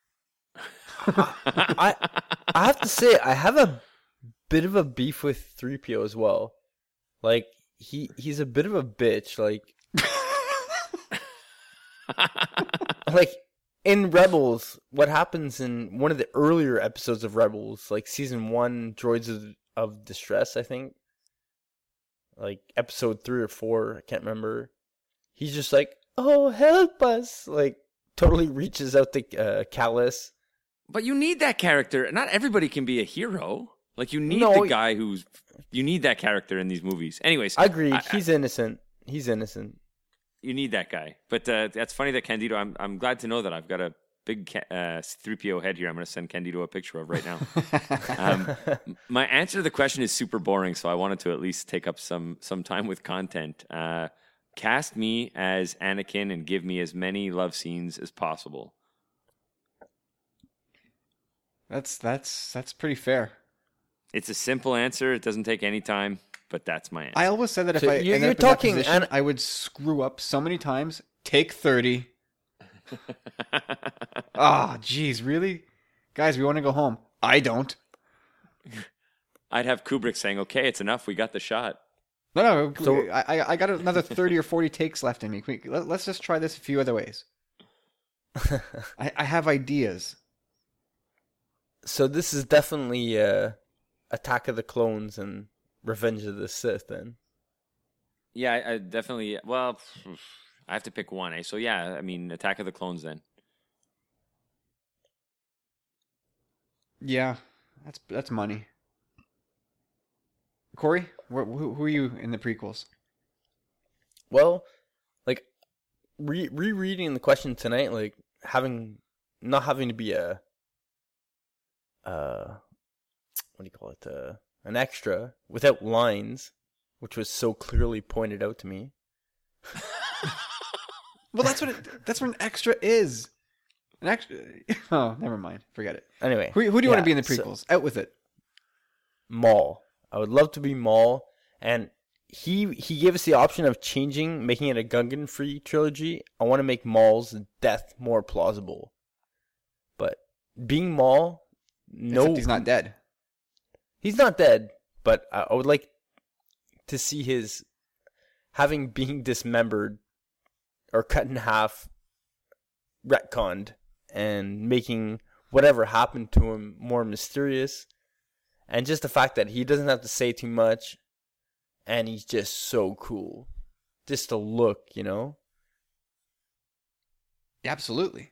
I have to say, I have a bit of a beef with 3PO as well. Like, he's a bit of a bitch. Like, like in Rebels, what happens in one of the earlier episodes of Rebels, like season 1, Droids of Distress, I think. Like episode 3 or 4, I can't remember. He's just like, "Oh, help us!" Like, totally reaches out to Callus. But you need that character. Not everybody can be a hero. Like, you need the guy who's... You need that character in these movies. Anyways. I agree. He's innocent. He's innocent. You need that guy. But that's funny that Candido... I'm glad to know that I've got a big 3PO head here. I'm going to send Candido a picture of right now. My answer to the question is super boring, so I wanted to at least take up some time with content. Cast me as Anakin and give me as many love scenes as possible. That's pretty fair. It's a simple answer. It doesn't take any time, but that's my answer. I always said that if I ended up in that position, I would screw up so many times. Take 30. Geez, really? Guys, we want to go home. I don't. I'd have Kubrick saying, "Okay, it's enough. We got the shot." No. So, I got another 30 or 40 takes left in me. Let's just try this a few other ways. I have ideas. So this is definitely Attack of the Clones and Revenge of the Sith, then. Yeah, I definitely... Well, I have to pick one, eh? So yeah, I mean, Attack of the Clones, then. Yeah, that's money. Corey, who are you in the prequels? Well, like, rereading the question tonight, like, not having to be a... what do you call it? An extra without lines, which was so clearly pointed out to me. Well, that's what an extra is. An extra. Oh, never mind. Forget it. Anyway, who do you want to be in the prequels? Out with it. Maul. I would love to be Maul, and he gave us the option of making it a Gungan-free trilogy. I want to make Maul's death more plausible, but being Maul. No, except he's not dead. He's not dead, but I would like to see his being dismembered or cut in half retconned and making whatever happened to him more mysterious. And just the fact that he doesn't have to say too much and he's just so cool. Just a look, you know? Absolutely.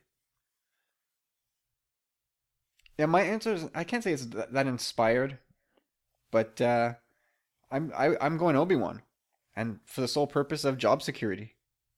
Yeah, my answer is I can't say it's that inspired, but I'm going Obi-Wan, and for the sole purpose of job security.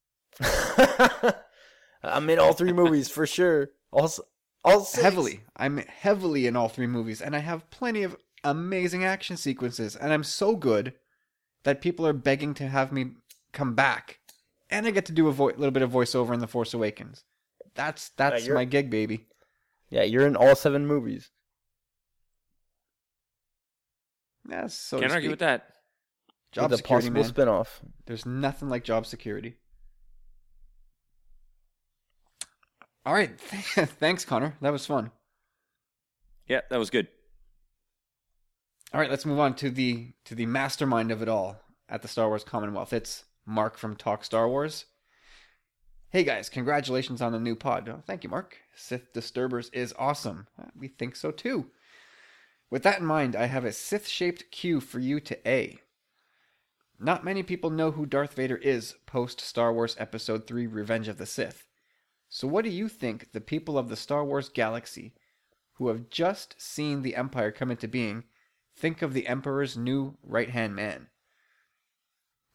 I'm in all 3 movies for sure. Also, heavily. I'm heavily in all 3 movies, and I have plenty of amazing action sequences, and I'm so good that people are begging to have me come back, and I get to do a little bit of voiceover in The Force Awakens. That's my gig, baby. Yeah, you're in all 7 movies. Yeah, so can't argue with that. Job with security, a possible man. spinoff. There's nothing like job security. All right, thanks, Connor. That was fun. Yeah, that was good. All right, let's move on to the mastermind of it all at the Star Wars Commonwealth. It's Mark from Talk Star Wars. Hey guys, congratulations on the new pod. Oh, thank you, Mark. Sith Disturbers is awesome. We think so too. With that in mind, I have a Sith-shaped Q for you to A. Not many people know who Darth Vader is post Star Wars Episode 3 Revenge of the Sith. So what do you think the people of the Star Wars galaxy, who have just seen the Empire come into being, think of the Emperor's new right-hand man?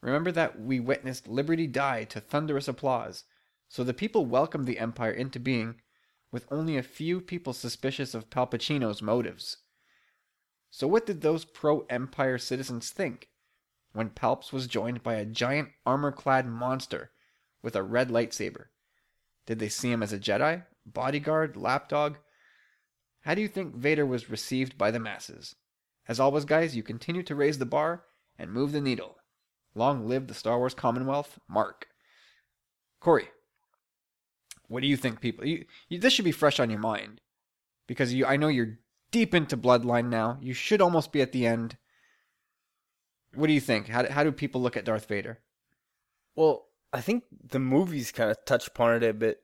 remember that we witnessed liberty die to thunderous applause, so the people welcomed the Empire into being, with only a few people suspicious of Palpatino's motives. So what did those pro-Empire citizens think when Palps was joined by a giant armor-clad monster with a red lightsaber? Did they see him as a Jedi, bodyguard, lapdog? How do you think Vader was received by the masses? As always, guys, you continue to raise the bar and move the needle. Long live the Star Wars Commonwealth, Mark. Corey, what do you think, people? This should be fresh on your mind, because I know you're deep into Bloodline now. You should almost be at the end. What do you think? How do people look at Darth Vader? Well, I think the movies kind of touch upon it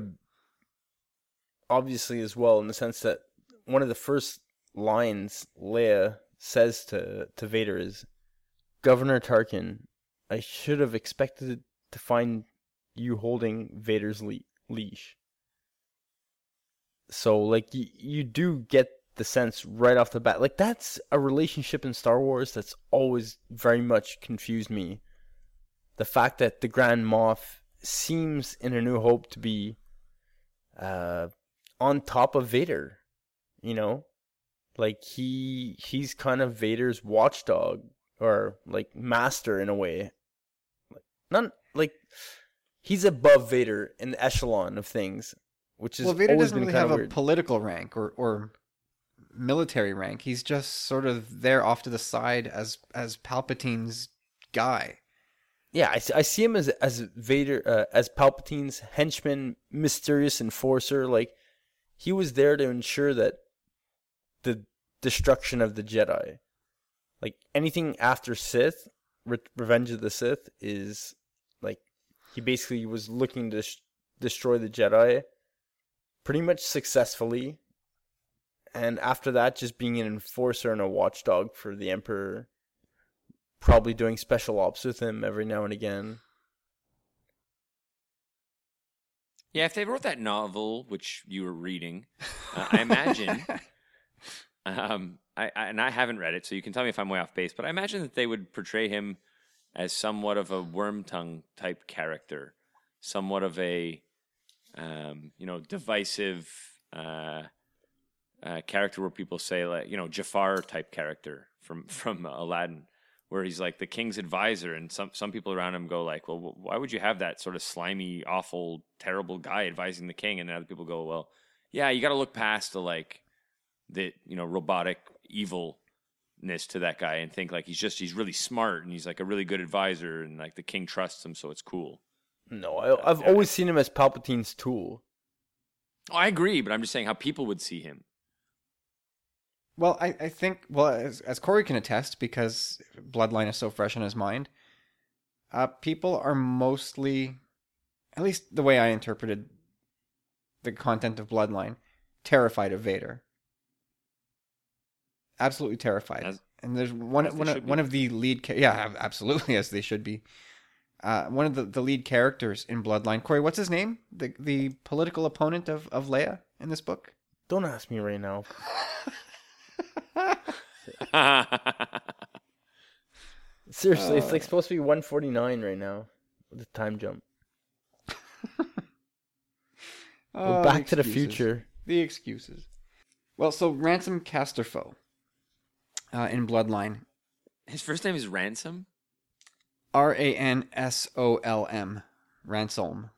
obviously as well, in the sense that one of the first lines Leia says to Vader is, "Governor Tarkin, I should have expected to find you holding Vader's leash." So, like, you do get the sense right off the bat. Like, that's a relationship in Star Wars that's always very much confused me. The fact that the Grand Moff seems in A New Hope to be on top of Vader, you know? Like, he's kind of Vader's watchdog, or, like, master in a way. Not, like, he's above Vader in the echelon of things, which is Vader always doesn't been really kind have of a weird. political rank or military rank. He's just sort of there off to the side as Palpatine's guy. Yeah, I see him as Vader, as Palpatine's henchman, mysterious enforcer. Like, he was there to ensure that the destruction of the Jedi, like anything after Sith, Revenge of the Sith, is like he basically was looking to destroy the Jedi pretty much successfully, and after that, just being an enforcer and a watchdog for the Emperor. Probably doing special ops with him every now and again. Yeah, if they wrote that novel, which you were reading, I imagine, I haven't read it, so you can tell me if I'm way off base, but I imagine that they would portray him as somewhat of a Wormtongue type character, somewhat of a, divisive character where people say, like, Jafar type character from Aladdin, where he's like the king's advisor, and some people around him go like, well, why would you have that sort of slimy, awful, terrible guy advising the king? And other people go, well, yeah, you got to look past the robotic evilness to that guy and think like he's really smart and he's like a really good advisor and like the king trusts him, so it's cool. No, I've always seen him as Palpatine's tool. Oh, I agree, but I'm just saying how people would see him. Well, I think, as Corey can attest, because Bloodline is so fresh in his mind, people are mostly, at least the way I interpreted the content of Bloodline, terrified of Vader. Absolutely terrified. And there's one of the lead, absolutely, as they should be. One of the lead characters in Bloodline, Corey, what's his name? The political opponent of Leia in this book? Don't ask me right now. Seriously, it's like supposed to be 1:49 right now with the time jump. We're back to the future. The excuses. Well, so Ransom Casterfo in Bloodline. His first name is Ransom? Ransolm. Ransom.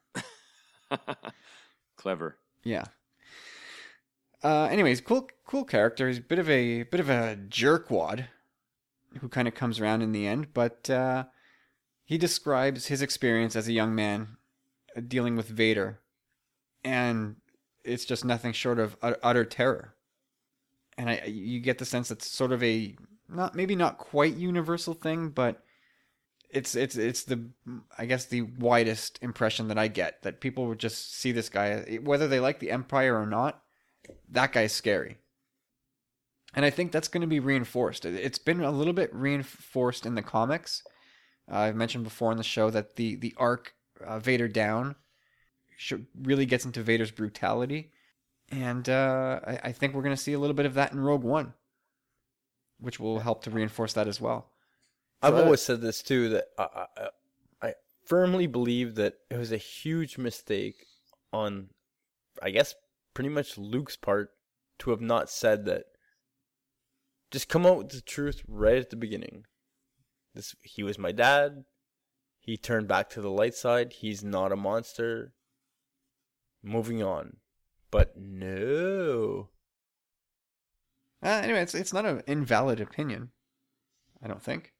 Clever. Yeah. Anyways, cool character. He's a bit of a jerkwad who kind of comes around in the end, but he describes his experience as a young man dealing with Vader, and it's just nothing short of utter terror. And you get the sense it's sort of a not quite universal thing, but it's the, I guess, the widest impression that I get, that people would just see this guy, whether they like the Empire or not. That guy's scary. And I think that's going to be reinforced. It's been a little bit reinforced in the comics. I've mentioned before on the show that the arc Vader Down really gets into Vader's brutality. And I think we're going to see a little bit of that in Rogue One, which will help to reinforce that as well. I've always said this too, that I firmly believe that it was a huge mistake on, I guess, pretty much Luke's part to have not said that. Just come out with the truth right at the beginning. He was my dad. He turned back to the light side. He's not a monster. Moving on. But no. Anyway, it's not an invalid opinion, I don't think.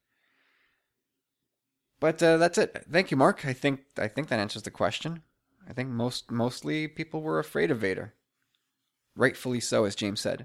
But that's it. Thank you, Mark. I think that answers the question. I think mostly people were afraid of Vader. Rightfully so, as James said.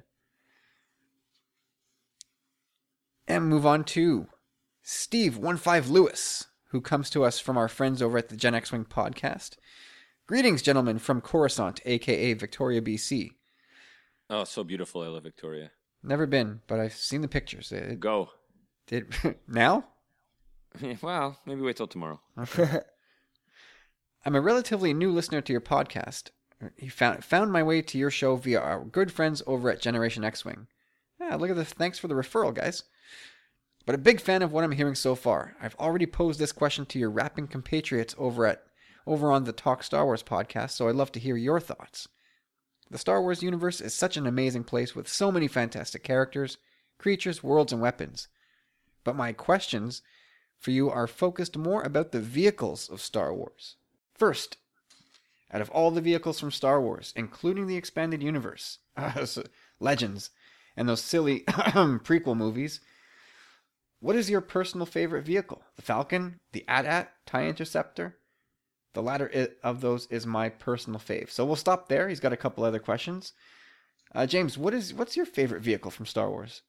And move on to Steve 15 Lewis, who comes to us from our friends over at the Gen X Wing podcast. Greetings, gentlemen, from Coruscant, aka Victoria, BC. Oh, so beautiful. I love Victoria. Never been, but I've seen the pictures. Go. Now? Well, maybe wait till tomorrow. Okay. I'm a relatively new listener to your podcast. He found my way to your show via our good friends over at Generation X-Wing. Yeah, look at this. Thanks for the referral, guys. But a big fan of what I'm hearing so far. I've already posed this question to your rapping compatriots over on the Talk Star Wars podcast, so I'd love to hear your thoughts. The Star Wars universe is such an amazing place with so many fantastic characters, creatures, worlds, and weapons. But my questions for you are focused more about the vehicles of Star Wars. First, out of all the vehicles from Star Wars, including the expanded universe, Legends, and those silly prequel movies, what is your personal favorite vehicle? The Falcon? The AT-AT? TIE Interceptor? The latter of those is my personal fave. So we'll stop there. He's got a couple other questions. James, what's your favorite vehicle from Star Wars?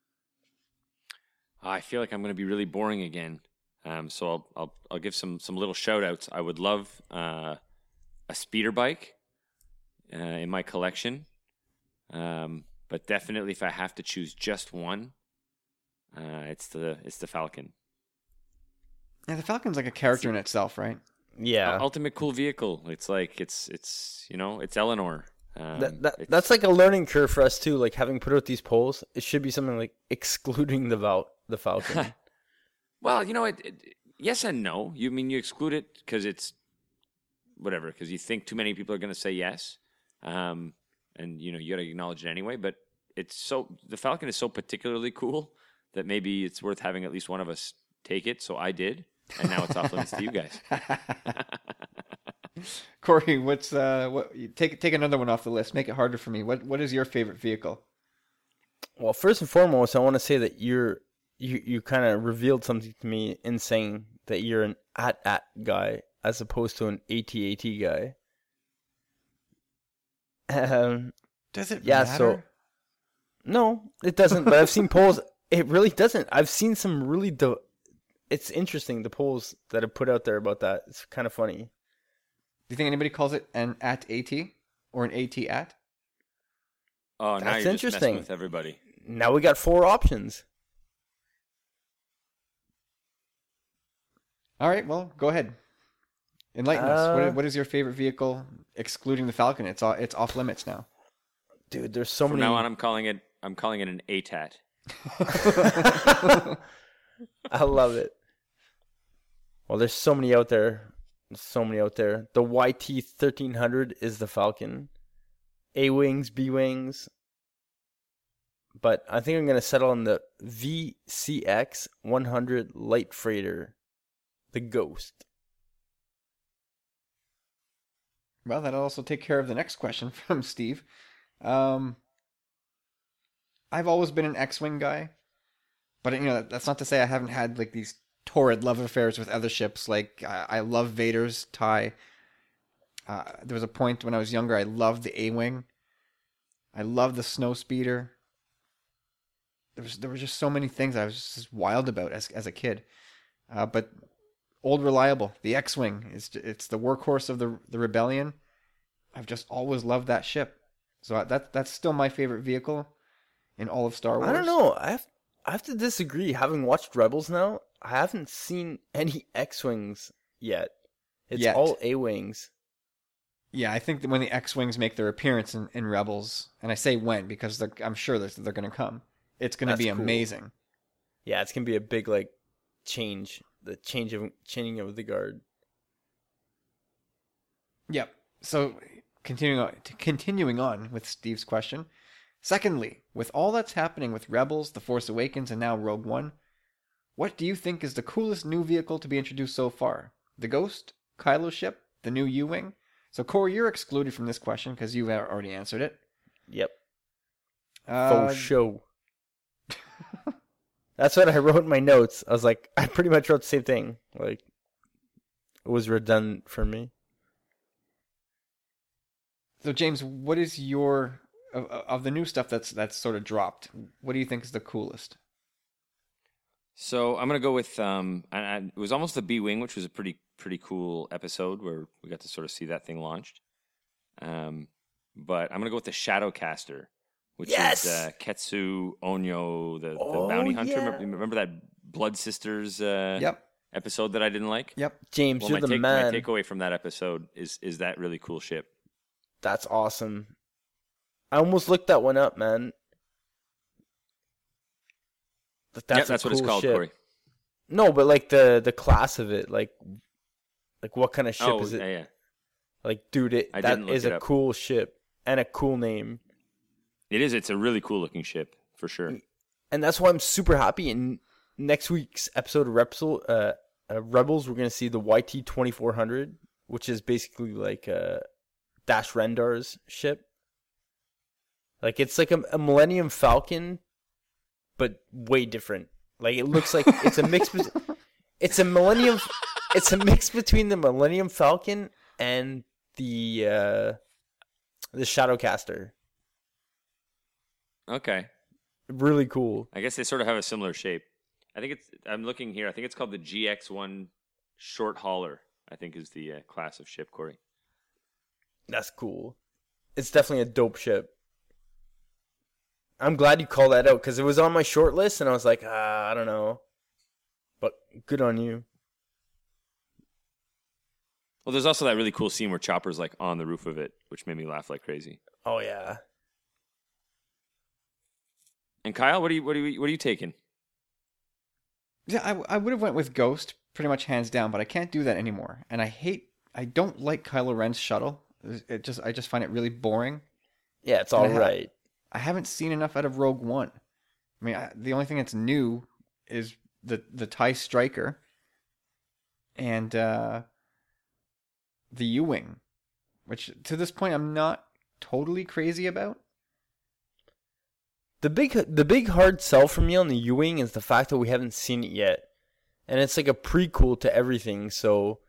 I feel like I'm going to be really boring again. So I'll give some little shout outs. I would love a speeder bike in my collection. But definitely if I have to choose just one, it's the Falcon. Yeah, the Falcon's like a character in itself, right? Yeah. Ultimate cool vehicle. It's like it's Eleanor. That's like a learning curve for us too. Like having put out these polls, it should be something like excluding the Falcon. Well, yes and no. You exclude it because it's whatever, because you think too many people are going to say yes, and you got to acknowledge it anyway. But the Falcon is so particularly cool that maybe it's worth having at least one of us take it. So I did, and now it's off limits to you guys. Corey, take another one off the list. Make it harder for me. What is your favorite vehicle? Well, first and foremost, I want to say that you kind of revealed something to me in saying that you're an AT-AT guy as opposed to an AT-AT guy. Does it matter? So no, it doesn't. But I've seen polls. It really doesn't. I've seen some really. It's interesting, the polls that are put out there about that. It's kind of funny. Do you think anybody calls it an AT-AT or an AT-AT? Oh, now that's you're interesting. Just messing with everybody. Now we got 4 options. All right, well, go ahead. Enlighten us. What is your favorite vehicle, excluding the Falcon? It's off limits now. Dude, there's so many. From now on, I'm calling it an ATAT. I love it. Well, there's so many out there. The YT 1300 is the Falcon. A-Wings, B-Wings. But I think I'm going to settle on the VCX 100 Light Freighter. The Ghost. Well, that'll also take care of the next question from Steve. I've always been an X-Wing guy. But, that's not to say I haven't had, like, these torrid love affairs with other ships. Like, I love Vader's TIE. There was a point when I was younger, I loved the A-Wing. I loved the Snowspeeder. There were just so many things I was just wild about as a kid. But old reliable, the X-Wing, it's the workhorse of the rebellion. I've just always loved that ship. So that's still my favorite vehicle in all of Star Wars. I don't know. I have to disagree. Having watched Rebels now, I haven't seen any X-Wings yet. It's all A-Wings. Yeah, I think that when the X-Wings make their appearance in Rebels, and I say when because I'm sure they're going to come, it's going to be amazing. Yeah, it's going to be a big, like, changing of the guard. Yep. So continuing on with Steve's question. Secondly, with all that's happening with Rebels, The Force Awakens, and now Rogue One, what do you think is the coolest new vehicle to be introduced so far? The Ghost, Kylo's ship, the new U-Wing? So Corey, you're excluded from this question because you've already answered it. Yep. Faux show. That's what I wrote in my notes. I was like, I pretty much wrote the same thing. Like, it was redundant for me. So James, what is your of the new stuff that's sort of dropped? What do you think is the coolest? So I'm gonna go with it was almost the B-Wing, which was a pretty cool episode where we got to sort of see that thing launched. But I'm gonna go with the Shadowcaster, which is Ketsu Onyo, the bounty hunter. Yeah. Remember that Blood Sisters Yep. episode that I didn't like? Yep. James, Well, you're the man. my takeaway from that episode is that really cool ship. That's awesome. I almost looked that one up, man. That's a what it's cool called, ship. Corey. No, but like the class of it, like what kind of ship is it? Yeah. Like, dude, I that didn't look is it a up. cool ship and a cool name. It is. It's a really cool looking ship for sure. And that's why I'm super happy. In next week's episode of Rebels, we're going to see the YT 2400, which is basically like Dash Rendar's ship. Like, it's like a Millennium Falcon, but way different. Like, it looks like it's a mix. It's a mix between the Millennium Falcon and the Shadowcaster. Okay. Really cool. I guess they sort of have a similar shape. I'm looking here. I think it's called the GX1 Short Hauler, I think is the class of ship, Corey. That's cool. It's definitely a dope ship. I'm glad you called that out because it was on my short list and I was like, I don't know. But good on you. Well, there's also that really cool scene where Chopper's like on the roof of it, which made me laugh like crazy. Oh yeah. And Kyle, what are you taking? Yeah, I would have went with Ghost pretty much hands down, but I can't do that anymore. And I don't like Kylo Ren's shuttle. I just find it really boring. Yeah, it's all right. I haven't seen enough out of Rogue One. I mean, the only thing that's new is the TIE Striker and the U-Wing, which to this point I'm not totally crazy about. The big hard sell for me on the U-Wing is the fact that we haven't seen it yet. And it's like a prequel to everything, so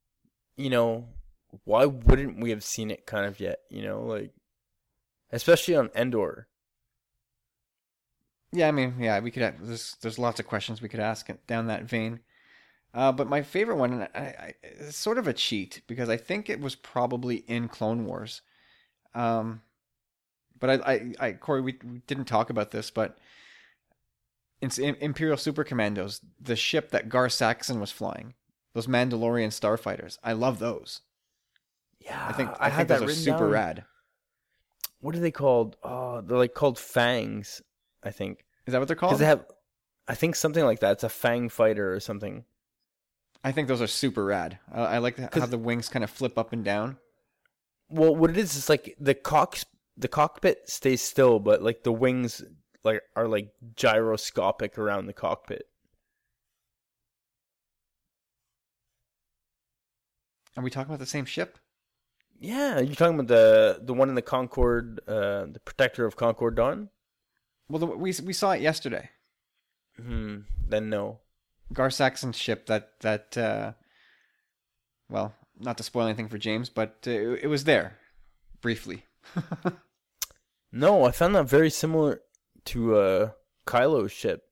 why wouldn't we have seen it kind of yet, like especially on Endor. Yeah, I mean, we could have, there's lots of questions we could ask down that vein. But my favorite one, and it's sort of a cheat because I think it was probably in Clone Wars. But Corey, we didn't talk about this, but in Imperial Super Commandos, the ship that Gar Saxon was flying, those Mandalorian starfighters, I love those. Yeah, I think those are super rad. What are they called? Oh, they're like called Fangs, I think. Is that what they're called? Because they have, I think something like that. It's a Fang fighter or something. I think those are super rad. I like how the wings kind of flip up and down. Well, what it is like the cockpit stays still, but like the wings are like gyroscopic around the cockpit. Are we talking about the same ship? Yeah, you're talking about the one in the Concord, the Protector of Concord Dawn? Well, we saw it yesterday. Then no. Gar Saxon's ship that well, not to spoil anything for James, but it was there briefly. No, I found that very similar to Kylo's ship.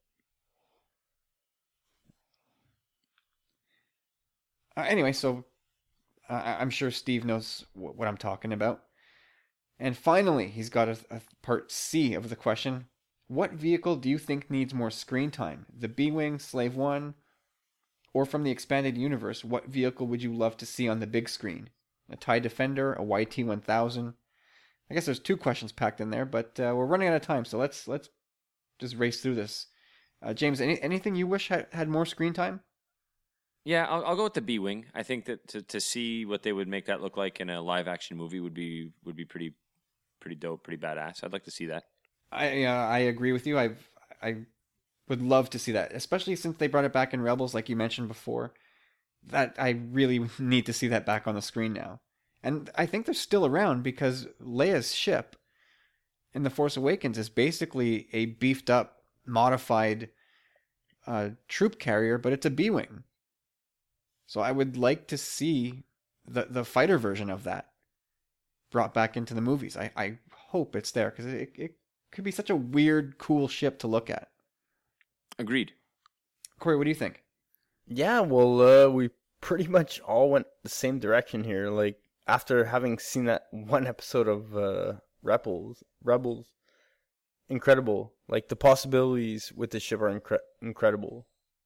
Anyway, so I'm sure Steve knows what I'm talking about. And finally, he's got a part C of the question. What vehicle do you think needs more screen time? The B-Wing, Slave One, or from the expanded universe, what vehicle would you love to see on the big screen? A TIE Defender, a YT-1000? I guess there's two questions packed in there, but we're running out of time, so let's just race through this. James, anything you wish had more screen time? Yeah, I'll go with the B-wing. I think that to see what they would make that look like in a live action movie would be pretty dope, pretty badass. I'd like to see that. I agree with you. I would love to see that, especially since they brought it back in Rebels, like you mentioned before. That I really need to see that back on the screen now. And I think they're still around because Leia's ship in The Force Awakens is basically a beefed up, modified troop carrier, but it's a B-wing. So I would like to see the fighter version of that brought back into the movies. I hope it's there because it could be such a weird, cool ship to look at. Agreed. Corey, what do you think? Yeah, well, we pretty much all went the same direction here. Like, after having seen that one episode of Rebels, incredible. Like, the possibilities with this ship are incredible.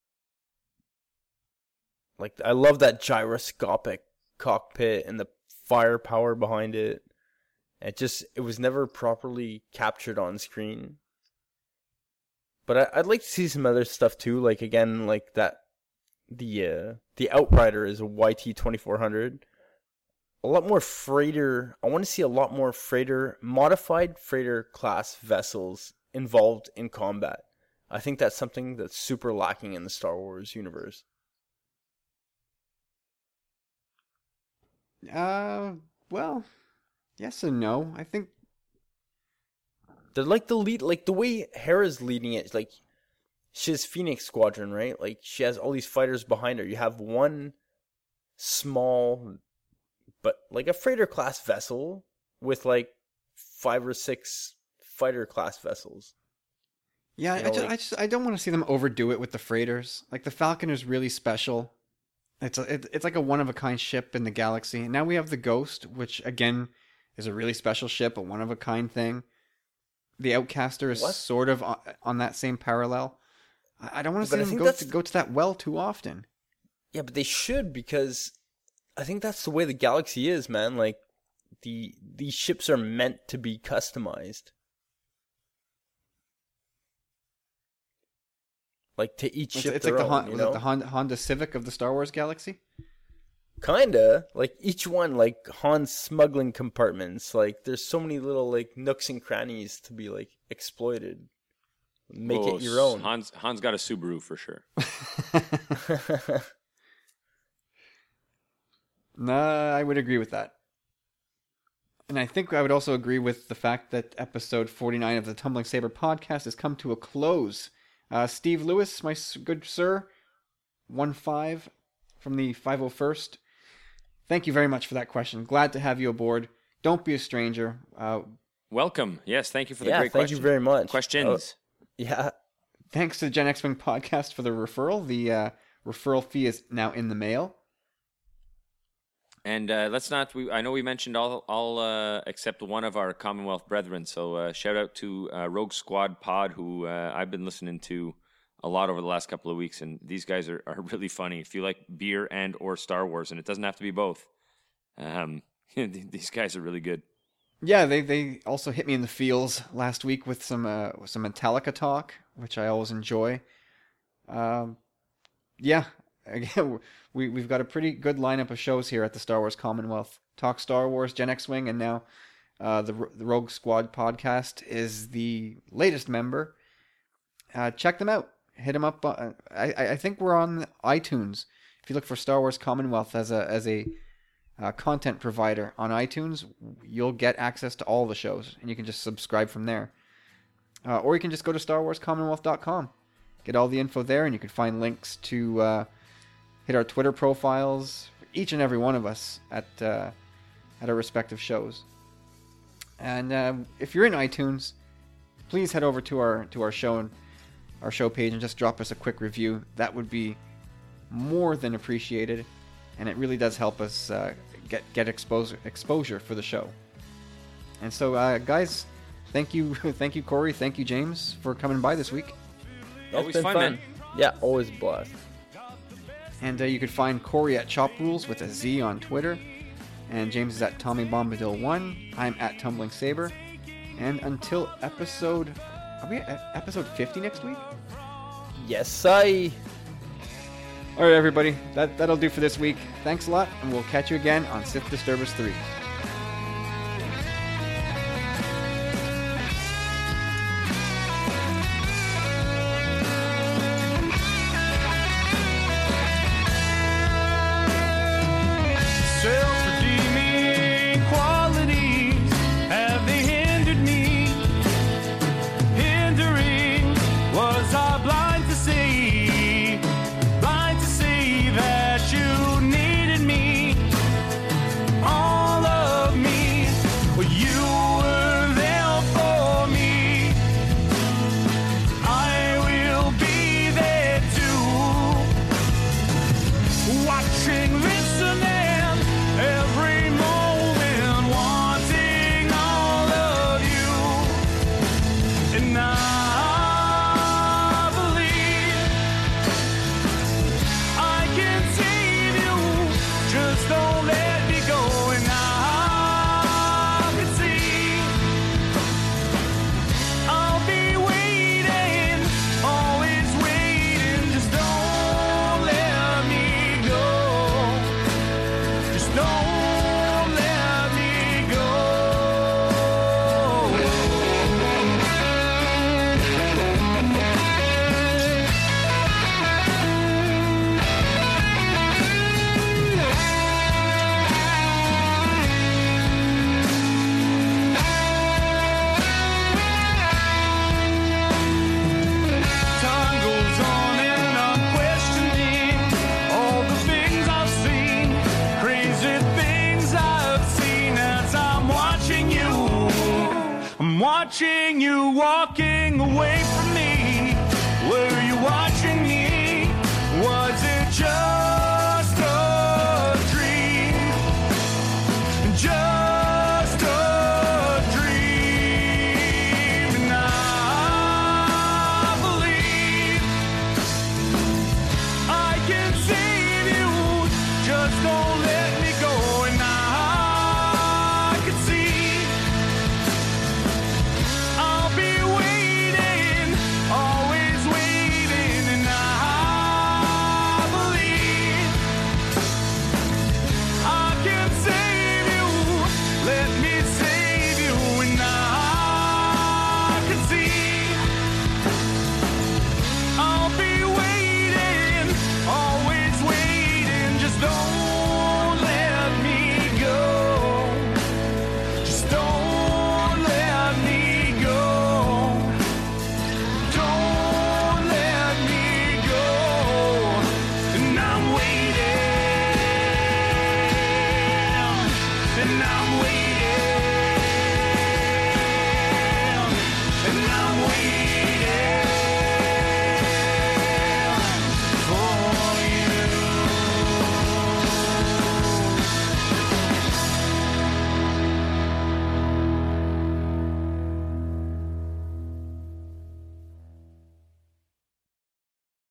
Like, I love that gyroscopic cockpit and the firepower behind it. It was never properly captured on screen. But I'd like to see some other stuff too. Like, again, like that, the Outrider is a YT-2400. A lot more freighter. I want to see a lot more modified freighter class vessels involved in combat. I think that's something that's super lacking in the Star Wars universe. Well, yes and no. I think they're like the lead, like the way Hera's leading it. Like, she has Phoenix Squadron, right? Like, she has all these fighters behind her. You have one small, but like a freighter class vessel with like 5 or 6 fighter class vessels. Yeah, I don't want to see them overdo it with the freighters. Like, the Falcon is really special. It's like a one-of-a-kind ship in the galaxy. And now we have the Ghost, which, again, is a really special ship, a one-of-a-kind thing. The Outcaster is sort of on that same parallel. I don't want to see them go to that well too often. Yeah, but they should, because I think that's the way the galaxy is, man. Like, these ships are meant to be customized. Like, to each ship it's their like own, the Honda Civic of the Star Wars galaxy? Kinda. Like, each one, like, Han's smuggling compartments. Like, there's so many little, like, nooks and crannies to be, like, exploited. Make it your own. Han's got a Subaru for sure. Nah, I would agree with that. And I think I would also agree with the fact that episode 49 of the Tumbling Saber podcast has come to a close. Steve Lewis, my good sir, 1-5 from the 501st. Thank you very much for that question. Glad to have you aboard. Don't be a stranger. Welcome. Yes, thank you for the great question. Thank you very much. Questions. Yeah. Thanks to Gen X-Wing Podcast for the referral. The referral fee is now in the mail. And let's not. I know we mentioned all except one of our Commonwealth brethren. So shout out to Rogue Squad Pod, who I've been listening to a lot over the last couple of weeks, and these guys are really funny. If you like beer and or Star Wars, and it doesn't have to be both, these guys are really good. Yeah, they also hit me in the feels last week with some Metallica talk, which I always enjoy. Yeah. Again, we've got a pretty good lineup of shows here at the Star Wars Commonwealth. Talk Star Wars, Gen X-Wing, and now the Rogue Squad podcast is the latest member. Check them out. Hit them up. I think we're on iTunes. If you look for Star Wars Commonwealth as a content provider on iTunes, you'll get access to all the shows, and you can just subscribe from there. Or you can just go to StarWarsCommonwealth.com. Get all the info there, and you can find links to hit our Twitter profiles, each and every one of us at our respective shows. And if you're in iTunes, please head over to our show page and just drop us a quick review. That would be more than appreciated, and it really does help us get exposure for the show. And so, guys, thank you, Corey, thank you, James, for coming by this week. Always fun, man. Yeah, always a blast. And you can find Corey at Chop Rules with a Z on Twitter. And James is at Tommy Bombadil1. I'm at Tumbling Saber. And until episode... Are we at episode 50 next week? Yes, I. All right, everybody. That'll do for this week. Thanks a lot, and we'll catch you again on Sith Disturbers 3. Self-redeeming qualities, have they hindered me? Hindering, was I blind to see? Blind to see that you needed me? All of me, well, you were there for me. I will be there too. Watching, listening, every moment, wanting all of you. And I believe I can save you. Just don't let me go. And I can see I'll be waiting, always waiting. Just don't let me go. Just don't let me go. Time goes on and I'm questioning all the things I've seen, crazy things I've seen as I'm watching you. I'm watching you walking away from